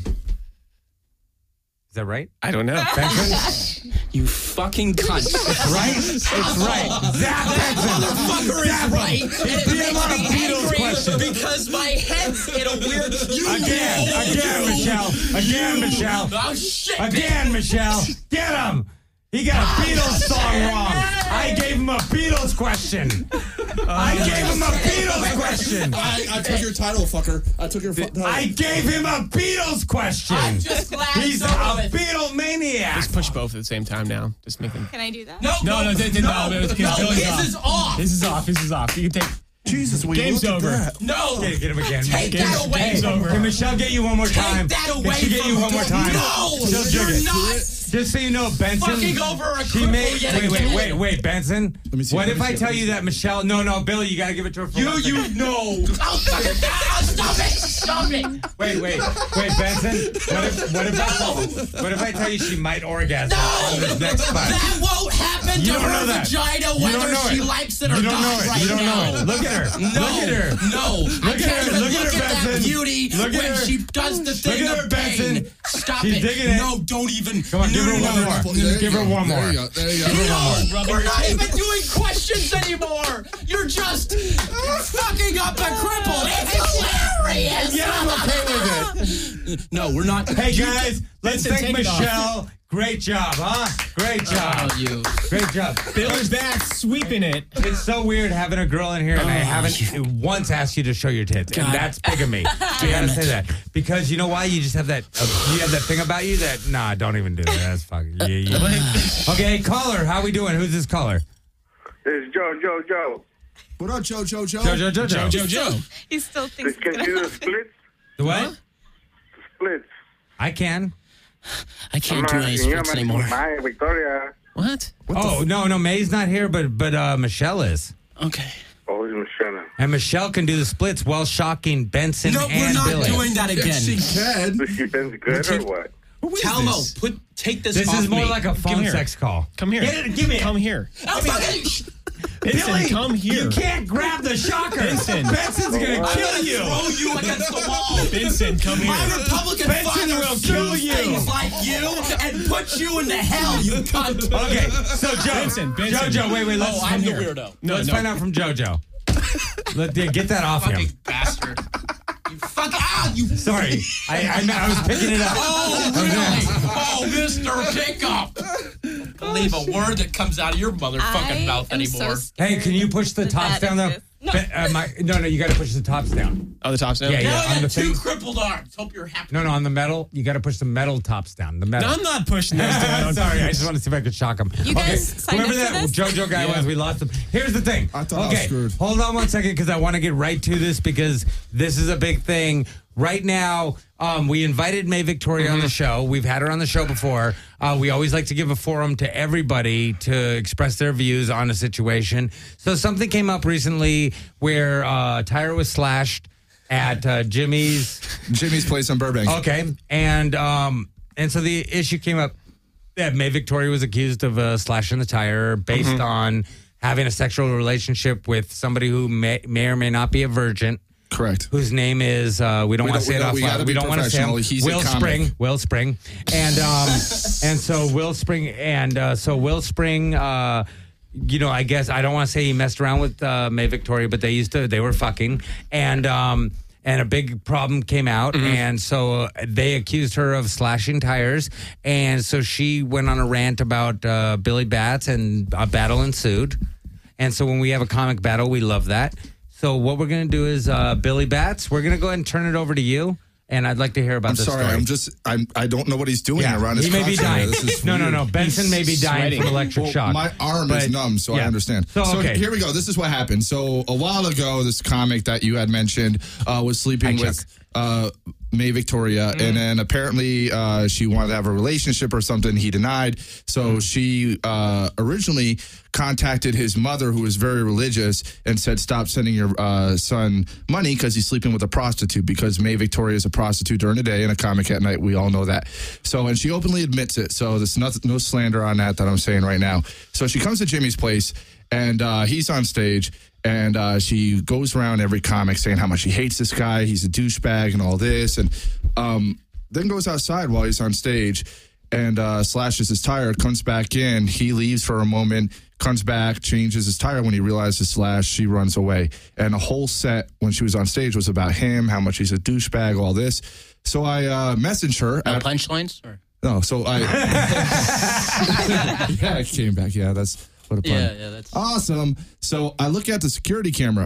Is that right? I don't know. Benson? You fucking cunt. Right? It's right. Zach Benson. Motherfucker is right. And it beat him makes on a me Beatles angry question. because my head's in a weird. You Again, know, again, you- Michelle. Again, you- Michelle. Oh shit. Again, Michelle. Get him. He got a Beatles song wrong. I gave him a Beatles question. I gave him a Beatles question. I, I took your title, fucker. I took your fu- title. I gave him a Beatles question. I'm just glad He's it's a over with. Beatle maniac. Just push both at the same time now. Just make them. Can I do that? No, No, no, no, no, no, no, no, because no, Billy's his off. is off. This is off. This is off. You can take. Jesus, will you Game's look at over. that? No. Okay, get him again. Take Get that him- away Hey, from her. Can Michelle get you one more Take time? that Can away she get from you her. one more time? No, She'll jig you're it. not. Just so you know, Benson. Fucking over a She cripple made. yet Wait, wait, again. wait, wait, Benson. Let me see, What let if me I see, tell let me you that Michelle? No, no, Billy, you got to give it to her. For You, one you second. know. Oh, fucking, ah, stop it. Stop it. Wait, wait, wait, Benson. What if, what if I tell, what if I tell you she might orgasm on this next spot? That won't happen You to don't her know that. vagina You don't whether know she it. likes it or You don't not know it. right You don't now. know it. Look at her. No, Look at her. no. Look I at can't her. even Look at look her, at that Benson. beauty Look at when her. she does the thing at her, of pain. Benson. Stop She's it. digging it. No, don't even. Come on, give her No, one no, more. no. There you Give her go. one more. There you go. There you go. No, we're not even doing questions anymore. You're just fucking up a cripple. It's hilarious. Yeah, I'm okay with it. No, we're not. Hey guys, let's Benson, thank take it off. Michelle. Great job, huh? Great job. Oh, you. Great job. Bill's back, sweeping it. It's so weird having a girl in here, and I Oh, haven't once asked you to show your tits, and God. that's bigamy. You gotta Damn say it. that because you know why? You just have that. Uh, you have that thing about you that nah, don't even do that. That's fucking. Yeah, yeah. Okay, caller, how we doing? Who's this caller? It's Joe, Joe, Joe. What up, Joe, Joe, Joe? Joe, Joe, Joe, Joe. Joe, Joe. He still thinks Can you do the splits? The what? Splits. I can. I can't do any splits anymore. My Victoria. What? Oh no, no, May's not here, but but uh, Michelle is, Okay. Oh, it's Michelle. and Michelle can do the splits while shocking Benson No, we're and not Billy. doing that again. Yes, she can. Does she been good or what? Who is Talmo, this? put take this. This off is more me. like a Come phone here. sex call. Come here. Get it, give me it. Come here. Oh, fucking- Benson, come here. You can't grab the shocker. Benson. Benson's going to I'm kill gonna you. throw you against the wall. Benson, come here. My Republican Benson father will sues kill you. things like you and put you into hell, you cunt. Okay, so Joe, Benson, Benson. Jojo, wait, wait, let's, Oh, I'm the here. weirdo. No, let's no. find out from Jojo. Let, yeah, get that off Fucking him. bastard. You fuck ah, you. Sorry, I, I, I was picking it up. Oh, really? Oh, Mister Pickup. Don't believe a word that comes out of your motherfucking I mouth am anymore. so Hey, can you push the that tops that down though? exists. No. Be- uh, my, no, no, you got to push the tops down. Oh, the top's down? Yeah, now yeah, I on the got two thing. crippled arms. Hope you're happy. No, no, on the metal, you got to push the metal tops down. The metal. No, I'm not pushing those down. Sorry, I just want to see if I could shock him. You guys signed whoever up for that this? JoJo guy Yeah. was, we lost him. Here's the thing. I thought I was okay, screwed. hold on one second because I want to get right to this because this is a big thing. Right now, um, we invited May Victoria on the show. We've had her on the show before. Uh, we always like to give a forum to everybody to express their views on a situation. So something came up recently where uh, a tire was slashed at uh, Jimmy's. Jimmy's place in Burbank. Okay, and um, and so the issue came up that May Victoria was accused of uh, slashing the tire based Mm-hmm. on having a sexual relationship with somebody who may, may or may not be a virgin. Correct. Whose name is uh, we don't We want to don't- say we it don't- off we loud. gotta We be don't want to say him. professional. He's a Will comic. Spring. Will Spring. And um, and so Will Spring and uh, so Will Spring. Uh, you know, I guess I don't want to say he messed around with uh, May Victoria, but they used to. They were fucking and. Um, And a big problem came out, Mm-hmm. and so uh, they accused her of slashing tires, and so she went on a rant about uh, Billy Bats, and a battle ensued. And so when we have a comic battle, we love that. So what we're going to do is, uh, Billy Bats, we're going to go ahead and turn it over to you, and I'd like to hear about I'm this sorry. story. I'm just. I'm. I don't know what he's doing yeah, around his. he may be crotch area. dying. This is No, no, weird. no. Benson may be dying sweating. from electric Well, shock. my arm But- is numb, so I yeah. understand. So, okay. here we go. This is what happened. So a while ago, this comic that you had mentioned uh, was sleeping Hi, with Chuck. uh, May Victoria, Mm. and then apparently uh, she wanted to have a relationship or something. He denied. So Mm. she uh, originally contacted his mother, who was very religious, and said, "Stop sending your uh, son money because he's sleeping with a prostitute." Because May Victoria is a prostitute during the day and a comic at night. We all know that. So, and she openly admits it. So there's no, no slander on that that I'm saying right now. So she comes to Jimmy's place, and uh, he's on stage. And uh, she goes around every comic saying how much she hates this guy. He's a douchebag and all this. And um, then goes outside while he's on stage and uh, slashes his tire, comes back in. He leaves for a moment, comes back, changes his tire. When he realizes slash, she runs away. And the whole set when she was on stage was about him, how much he's a douchebag, all this. So I uh, messaged her. No at- punchlines? Or? no, so I. yeah, it came back. Yeah, that's what a pun. Yeah, yeah, that's. Awesome. So I look at the security camera,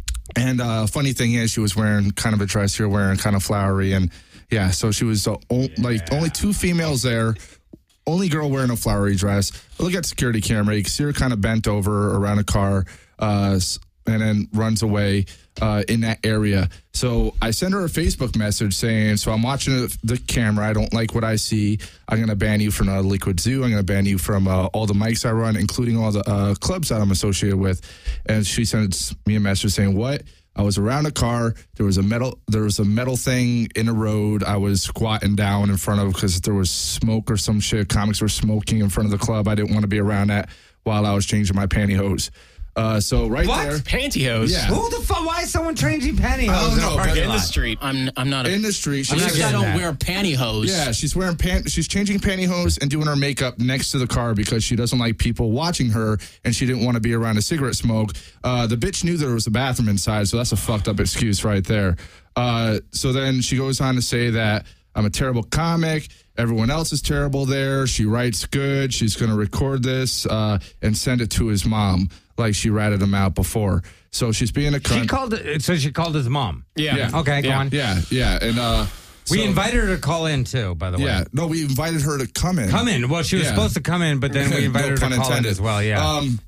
and uh, funny thing is, she was wearing kind of a dress you're wearing, kind of flowery, and yeah, so she was uh, o- like only two females there, only girl wearing a flowery dress. I look at the security camera, you can see her kind of bent over around a car, uh, s- and then runs away uh, in that area. So I send her a Facebook message saying, so I'm watching the- the camera. I don't like what I see. I'm going to ban you from uh, Liquid Zoo. I'm going to ban you from uh, all the mics I run, including all the uh, clubs that I'm associated with. And she sends me a message saying, what? I was around a car. There was a metal. There was a metal thing in the road. I was squatting down in front of because there was smoke or some shit. Comics were smoking in front of the club. I didn't want to be around that while I was changing my pantyhose. Uh, so right What? there, Pantyhose. Yeah. Who the fuck? Why is someone changing pantyhose I don't in a know, but parking In the lot? street. I'm I'm not a. in the street, At she's least I getting don't that. wear pantyhose. yeah, she's wearing pant. She's changing pantyhose and doing her makeup next to the car because she doesn't like people watching her, and she didn't want to be around a cigarette smoke. Uh, the bitch knew there was a bathroom inside, so that's a fucked up excuse right there. Uh, so then she goes on to say that I'm a terrible comic. Everyone else is terrible there. She writes good. She's going to record this uh, and send it to his mom, like she ratted him out before. So she's being a cunt. She called. So she called his mom. Yeah. Yeah. Okay, go Yeah. on. yeah, yeah, and uh, We so- invited her to call in too. By the way. Yeah, no, we invited her to come in. Come in. Well, she was Yeah. supposed to come in, but then we invited No her to pun call in intended. as well. Yeah. Um,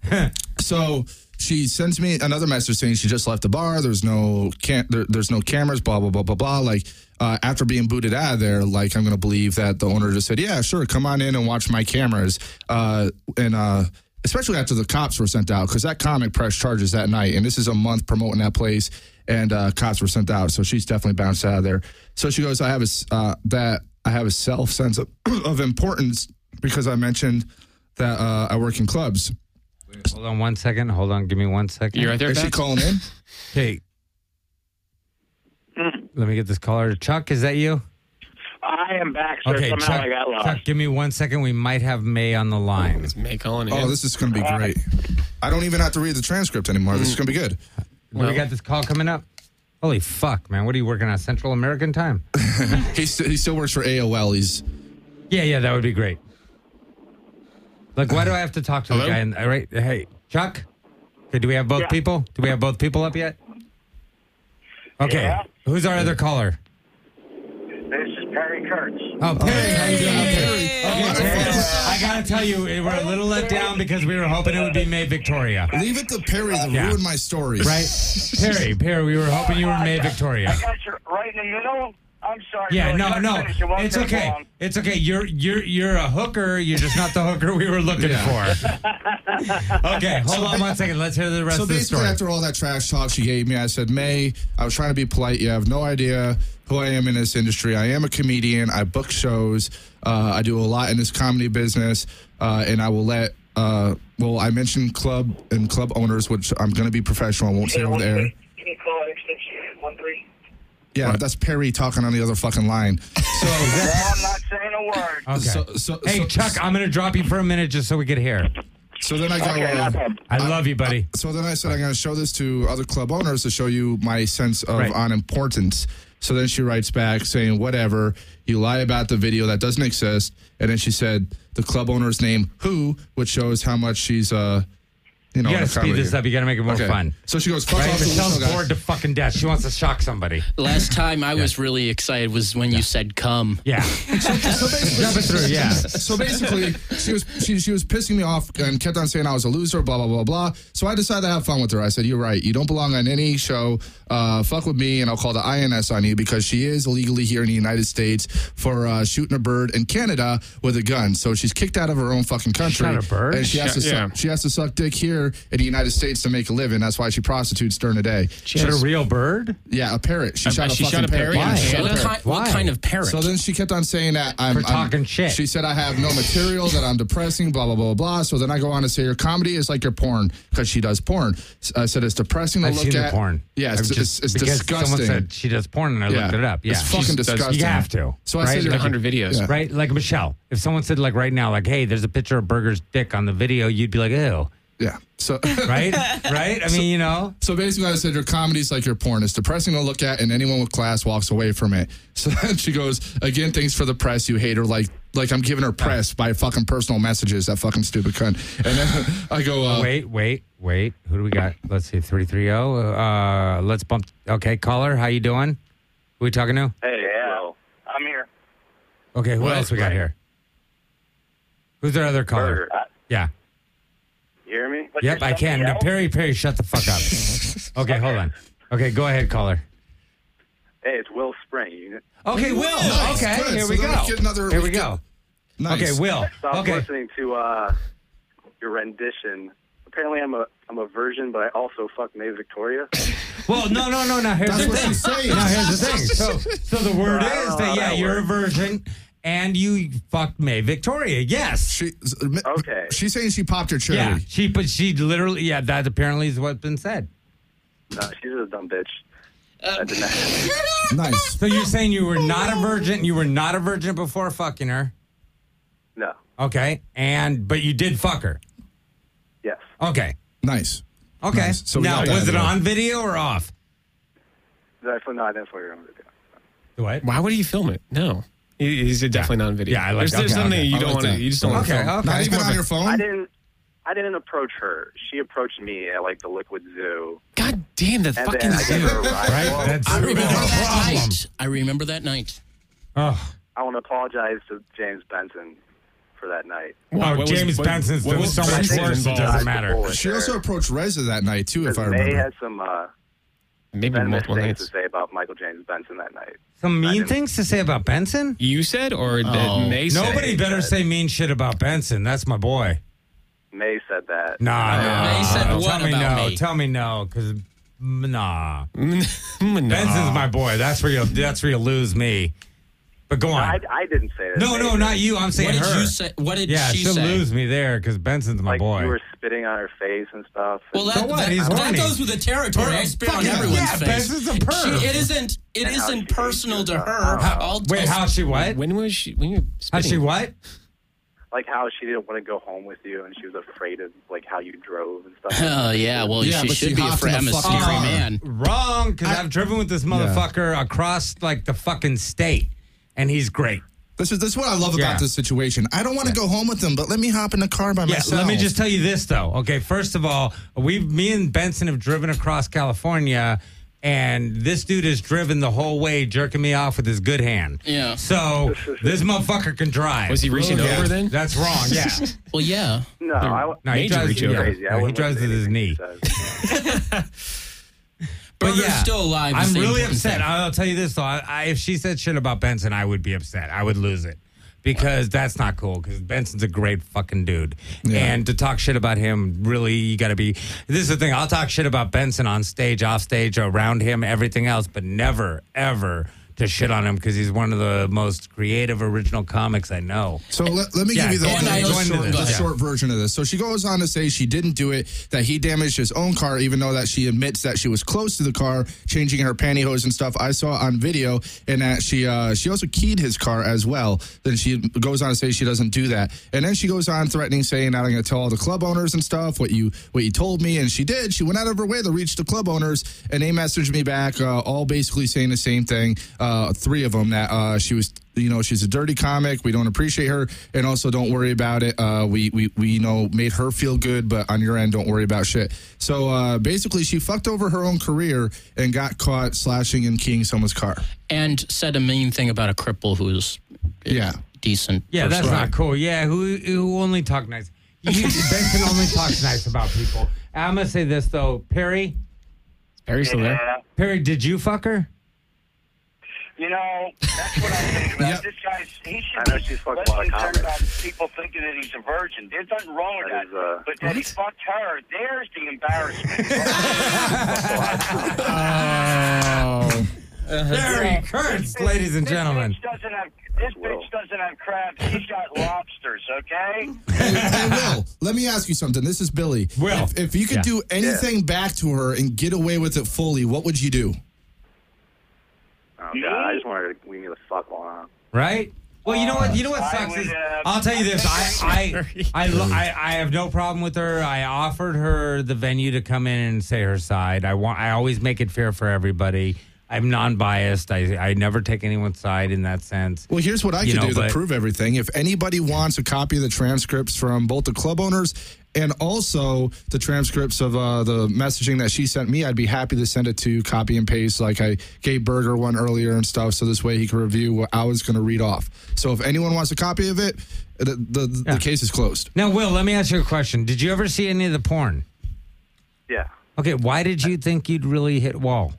so she sends me another message saying she just left the bar. There's no cam- there, there's no cameras. Blah blah blah blah blah. Like uh, after being booted out of there, like I'm gonna believe that the owner just said, yeah, sure, come on in and watch my cameras. Uh, and uh, especially after the cops were sent out, because that comic pressed charges that night, and this is a month promoting that place, and uh, cops were sent out, so she's definitely bounced out of there. So she goes, I have a s- uh, that I have a self sense of, of importance because I mentioned that uh, I work in clubs. Hold on one second. Hold on. Give me one second. You right there, Is she Beth? calling in? Okay. Let me get this caller. Chuck, is that you? I am back, sir. Okay, Somehow Chuck, I got lost. Chuck, give me one second. We might have May on the line. It's May calling in. Oh, this is going to be great. I don't even have to read the transcript anymore. This is going to be good. Well, we got this call coming up. Holy fuck, man. What are you working on? Central American time? he, st- he still works for A O L. He's Yeah, yeah, that would be great. Like, why do I have to talk to Hello? the guy? In, all right, hey, Chuck? Okay, do we have both Yeah. people? Do we have both people up yet? Okay. Yeah. Who's our other caller? This is Perry Kurtz. Oh, Perry. How you doing, Perry? Okay, Perry. I got to tell you, we're a little let down because we were hoping it would be May Victoria. leave it to Perry to Yeah. ruin my story. Right? Perry, Perry, we were hoping you were May Victoria. I got you right in the middle. I'm sorry. Yeah, Billy. no, Let me no. finish. It won't It's take okay. long. It's okay. You're you're you're a hooker. You're just not the hooker we were looking for. Okay, hold on one second. Let's hear the rest So of the basically, story. after all that trash talk she gave me, I said, May, I was trying to be polite. You have no idea who I am in this industry. I am a comedian. I book shows. Uh, I do a lot in this comedy business. Uh, and I will let, uh, well, I mentioned club and club owners, which I'm going to be professional. I won't say over the air. Can you call extension one three? Yeah, that's Perry talking on the other fucking line. So, Well, I'm not saying a word. Okay. so, so, Hey, so, Chuck, I'm going to drop you for a minute just so we could hear. So then I go, Okay, uh, not bad. I love you, buddy. So then I said, I'm going to show this to other club owners to show you my sense of Right. unimportance. So then she writes back saying, whatever, you lie about the video that doesn't exist. And then she said the club owner's name, who, which shows how much she's, uh, you know, You got to in speed comedy. this up. You got to make it more Okay. fun. So she goes, fuck Right? off the Michelle's Whistle guy. bored to fucking death. She wants to shock somebody. Last time I was really excited was when you said come. Yeah. So basically, Jump it through, yeah. So basically, she was she, she was pissing me off and kept on saying I was a loser, blah, blah, blah, blah. So I decided to have fun with her. I said, you're right. You don't belong on any show. Uh, fuck with me, and I'll call the I N S on you because she is illegally here in the United States for uh, shooting a bird in Canada with a gun. So she's kicked out of her own fucking country. Shot a bird? And she has, to Shot- yeah. suck, she has to suck dick here in the United States to make a living. That's why she prostitutes during the day. Shot a real bird? Yeah, a parrot. She Uh, shot a she fucking shot a parrot? Why? in She shot a Canada? What, parrot. kind, what Why? kind of parrot? So then she kept on saying that I'm For talking I'm- shit. She said I have no material, that I'm depressing, blah blah blah blah. So then I go on to say your comedy is like your porn because she does porn. I said it's depressing to I've look seen at. the porn. Yeah, it's, I've it's, it's because disgusting. Someone said she does porn, and I yeah, looked it up. Yeah, it's fucking She does- disgusting. you have to. So I right? said Like you're one hundred videos. Yeah. Right? Like Michelle, if someone said like right now, like, hey, there's a picture of Burger's dick on the video, you'd be like, ew. Yeah. So Right? Right? I mean, you know. So basically, I said your comedy's like your porn. It's depressing to look at, and anyone with class walks away from it. So then she goes, again, thanks for the press, you hater. Like, like I'm giving her press by fucking personal messages. That fucking stupid cunt. And then I go, uh, Wait, wait, wait. Who do we got? Let's see, three three zero. Uh, let's bump. Okay, caller, how you doing? Who we talking to? Hey, yeah. I'm here. Okay, who What? else we got here? Who's our other caller? Burger. Uh, Yeah. You hear me? Yep, I can. No, Perry, Perry, shut the fuck up. Okay, hold on. Okay, go ahead, caller. Hey, it's Will Spring. You Okay, Will. Nice, Okay, good. here So we then go. we get another- Here we we get- go. nice. Okay, Will. stopped Okay. listening to uh, your rendition. Apparently, I'm a I'm a virgin, but I also fuck May Victoria. Well, no, no, no, no. Here's That's the what thing. she's saying. No, here's the thing. So, so the word Well, I don't is know that how yeah, that you're a works. virgin, and you fucked May Victoria. Yes. She, Okay. She's saying she popped her cherry. Yeah. She, but she literally, yeah. That apparently is what's been said. No, she's a dumb bitch. I did not. Nice. So you're saying you were not a virgin? You were not a virgin before fucking her? No. Okay. And but you did fuck her. Yes. Okay. Nice. Okay. Nice. So we now, got that was it out of the way. on video or off? That's no, I didn't for your own video. What? Why would he film it? No. He- He's definitely not on video. Yeah, I like There's, there's okay, something okay. you I don't like want to. that. You just don't want to Okay, film. okay. Not even More on of your a- phone? I didn't. I didn't approach her. She approached me at like the Liquid Zoo. God damn, that And fucking then I gave her a zoo. ride. Right? Well, That's I remember that's a that problem. night. I remember that night. Oh, I want to apologize to James Benson for that night. What- oh what was- James what- Benson's what doing was so much Benson worse. It involved? doesn't Dodged the matter. bullet She there. also approached Reza that night, too, if I May remember. had some uh, Maybe venomous multiple things nights. to say about Michael James Benson that night. Some I mean didn't- things to say about Benson? You said, or Oh. that May said? Nobody better say mean shit about Benson. That's my boy. May said that. Nah, no. May said Tell what me about no. me? Tell me no, because nah. No. Benson's my boy. That's where you. That's where you lose me. But go on. I, I didn't say that. no, no, not you. I'm saying What did her. you say? What did yeah, she she'll say? lose me there because Benson's my Like boy. you were spitting on her face and stuff. Well, that, So what? that, He's that horny. goes with the territory. I spit on Yeah, everyone's yeah, face. Benson's a perv. She, it isn't. It And how isn't she personal hates to you. her. How- I'll Wait, tell- how she what? When was she? When you were How spitting? she what? like how she didn't want to go home with you, and she was afraid of like how you drove and stuff. Oh yeah, well Yeah, she but should she be hopped afraid. in I'm the a fucking scary car. man. Wrong, because I've driven with this motherfucker across like the fucking state, and he's great. This is this is what I love Yeah. about this situation. I don't want to go home with them, but let me hop in the car by Yeah, myself. let me just tell you this though. Okay, first of all, we, me and Benson have driven across California, and this dude has driven the whole way, jerking me off with his good hand. Yeah. So this motherfucker can drive. Was he reaching Yeah. over then? That's wrong. Yeah. Well, yeah. No, I, No, he Major drives. reach Yeah, over. crazy. I no, he wouldn't drives listen with to his anything knee. he says. But Burger's yeah, still alive. is I'm the really important upset. thing. I'll tell you this though. I, I, if she said shit about Benson, I would be upset. I would lose it because that's not cool. Because Benson's a great fucking dude, Yeah. and to talk shit about him, really, you got to be. This is the thing. I'll talk shit about Benson on stage, off stage, around him, everything else, but never, ever to shit on him because he's one of the most creative, original comics I know. So let, let me Yeah, give you the, go on, the, go the into short, this. the Yeah. short version of this. So she goes on to say she didn't do it, that he damaged his own car, even though that she admits that she was close to the car, changing her pantyhose and stuff. I saw on video, and that she uh, she also keyed his car as well. Then she goes on to say she doesn't do that, and then she goes on threatening, saying, "I'm going to tell all the club owners and stuff what you what you told me." And she did. She went out of her way to reach the club owners, and they messaged me back, uh, all basically saying the same thing. Uh, three of them. That uh, she was, you know, she's a dirty comic. We don't appreciate her, and also don't worry about it. Uh, we we we you know made her feel good, but on your end, don't worry about shit. So uh, basically, she fucked over her own career and got caught slashing and keying someone's car. And said a mean thing about a cripple who's Yeah. decent. Yeah, that's person. not cool. Yeah, who who only talk nice? You, Benson only talks nice about people. I'm gonna say this though, Perry. Perry still there? Yeah. Perry, did you fuck her? You know, that's what I think about. Yep. This guy's, he should I know be she's fucked less a lot of concerned about comics. people thinking that he's a virgin. There's nothing wrong with That that. is, uh, but that he fucked her, there's the embarrassment. Oh. Perry Kurtz, ladies and This gentlemen. bitch doesn't have, this bitch doesn't have crabs. She's got lobsters, okay? Hey, hey, Will, let me ask you something. This is Billy. Will. If, if you could Yeah. do anything back to her and get away with it fully, what would you do? Oh god, I just wanted to leave me the fuck alone. Right? Well, you know what? You know what I sucks would, is uh, I'll tell you this. I I I, lo- I I have no problem with her. I offered her the venue to come in and say her side. I want. I always make it fair for everybody. I'm non-biased. I I never take anyone's side in that sense. Well, here's what I You could know, do to but- prove everything. If anybody wants a copy of the transcripts from both the club owners and also the transcripts of uh, the messaging that she sent me, I'd be happy to send it to copy and paste like I gave Berger one earlier and stuff, so this way he can review what I was going to read off. So if anyone wants a copy of it, the, the, Yeah. the case is closed. Now, Will, let me ask you a question. Did you ever see any of the porn? Yeah. Okay, why did you think you'd really hit wall?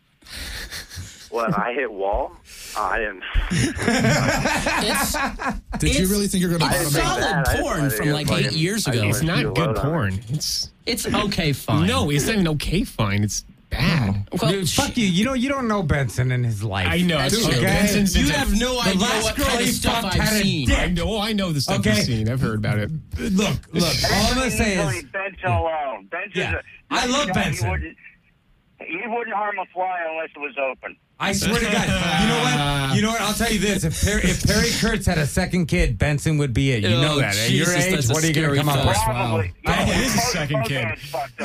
Well, I hit wall. Uh, I didn't. It's, Did you It's- really think you're going to it's think solid that. I just porn wanted from to like fucking- eight years I ago. just It's wanted to not do a good load on it. porn. It's It's okay, fine. no, it's not even okay. Fine, it's bad. Well, Dude, fuck you. You know you don't know Benson and his life. I know. That's Dude, true. Okay. Benson's You into- have no idea last what girl kind of he stuff fucked I've had a seen. dick. I know. I know the stuff Okay. you've seen. I've heard about it. Look, look. All I'm gonna say Usually is, Benson alone. Benson's Yeah. a, I love he Benson. wouldn't, he wouldn't harm a fly unless it was open. I swear to God. You know what? You know what? I'll tell you this: if Perry, if Perry Kurtz had a second kid, Benson would be it. You Oh, know that. At your Jesus, age, that's a what are you going to scary come up thought. with? Probably. Oh, Yeah, it is a both- second both kid. ends fucked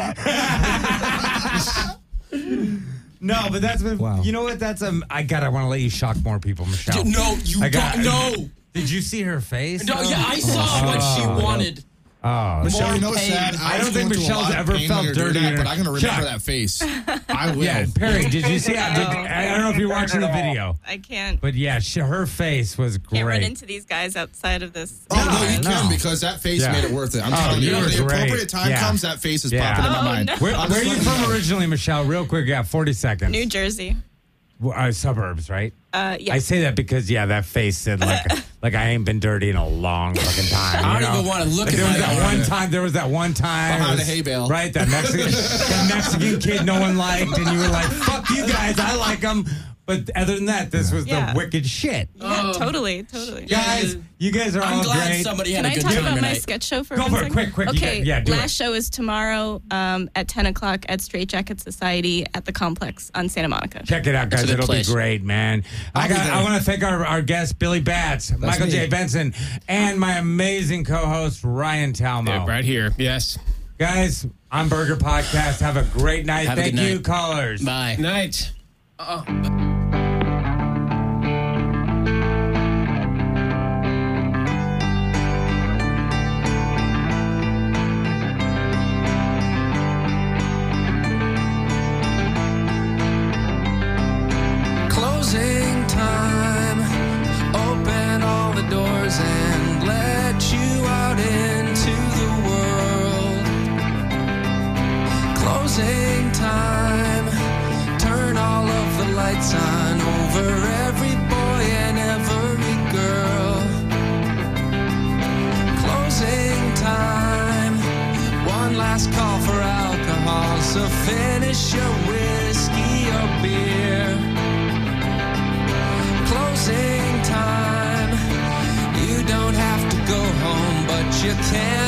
up. No, but that's been. Wow. You know what? That's a. I got. I want to let you shock more people, Michelle. Dude, no, you I got- don't. No. Did you see her face? No, yeah, I saw what she wanted. Oh, Michelle, you know, More it's sad. pain. I don't was think going through a Michelle's lot of ever pain felt when you're doing dirty that, in but her- I'm going to remember Chuck. that face. I will. yeah, Perry. Did you see? Did, I don't know if you're watching the video, I can't. but yeah, she, her face was Can't run great. into these guys outside of this. Oh, no, you No, can no. because that face Yeah. made it worth it. I'm Oh, telling you. you When were the great. appropriate time Yeah. comes, that face is Yeah. popping in my Oh, mind. no. Where, I'm where are just you letting from know. originally, Michelle? Real quick, yeah, forty seconds. New Jersey. Well, uh, suburbs, right? Uh, yeah. I say that because yeah, that face said like like I ain't been dirty in a long fucking time. I you don't know? even wanna look Like, at there was my that arm. one time. There was that one time Behind it was- the hay bale. right? That Mexican, that Mexican kid no one liked, and you were like, "Fuck you guys, I like them." But other than that, this was Yeah. the wicked shit. Yeah, totally, totally. Guys, you guys are I'm all glad great. somebody had Can a I good talk time about my tonight. sketch show for Go one for it, second? quick, quick. You Okay, got- yeah, do last it. show is tomorrow um, at ten o'clock at Straight Jacket Society at the Complex on Santa Monica. Check it out, guys. That's a good It'll place. be great, man. I I'll be got. there. I want to thank our, our guest, Billy Batts, Michael me. J. Benson, and my amazing co-host, Ryan Talmo. Yeah, right here. Yes. Guys, on Burger Podcast. Have a great night. Have a Thank good you, night. callers. Bye. Night. Closing time. Open all the doors and let you out into the world. Closing time. Turn all of the lights on over every boy and every girl. Closing time. One last call for alcohol, so finish your whiskey or beer. Closing time. You don't have to go home, but you can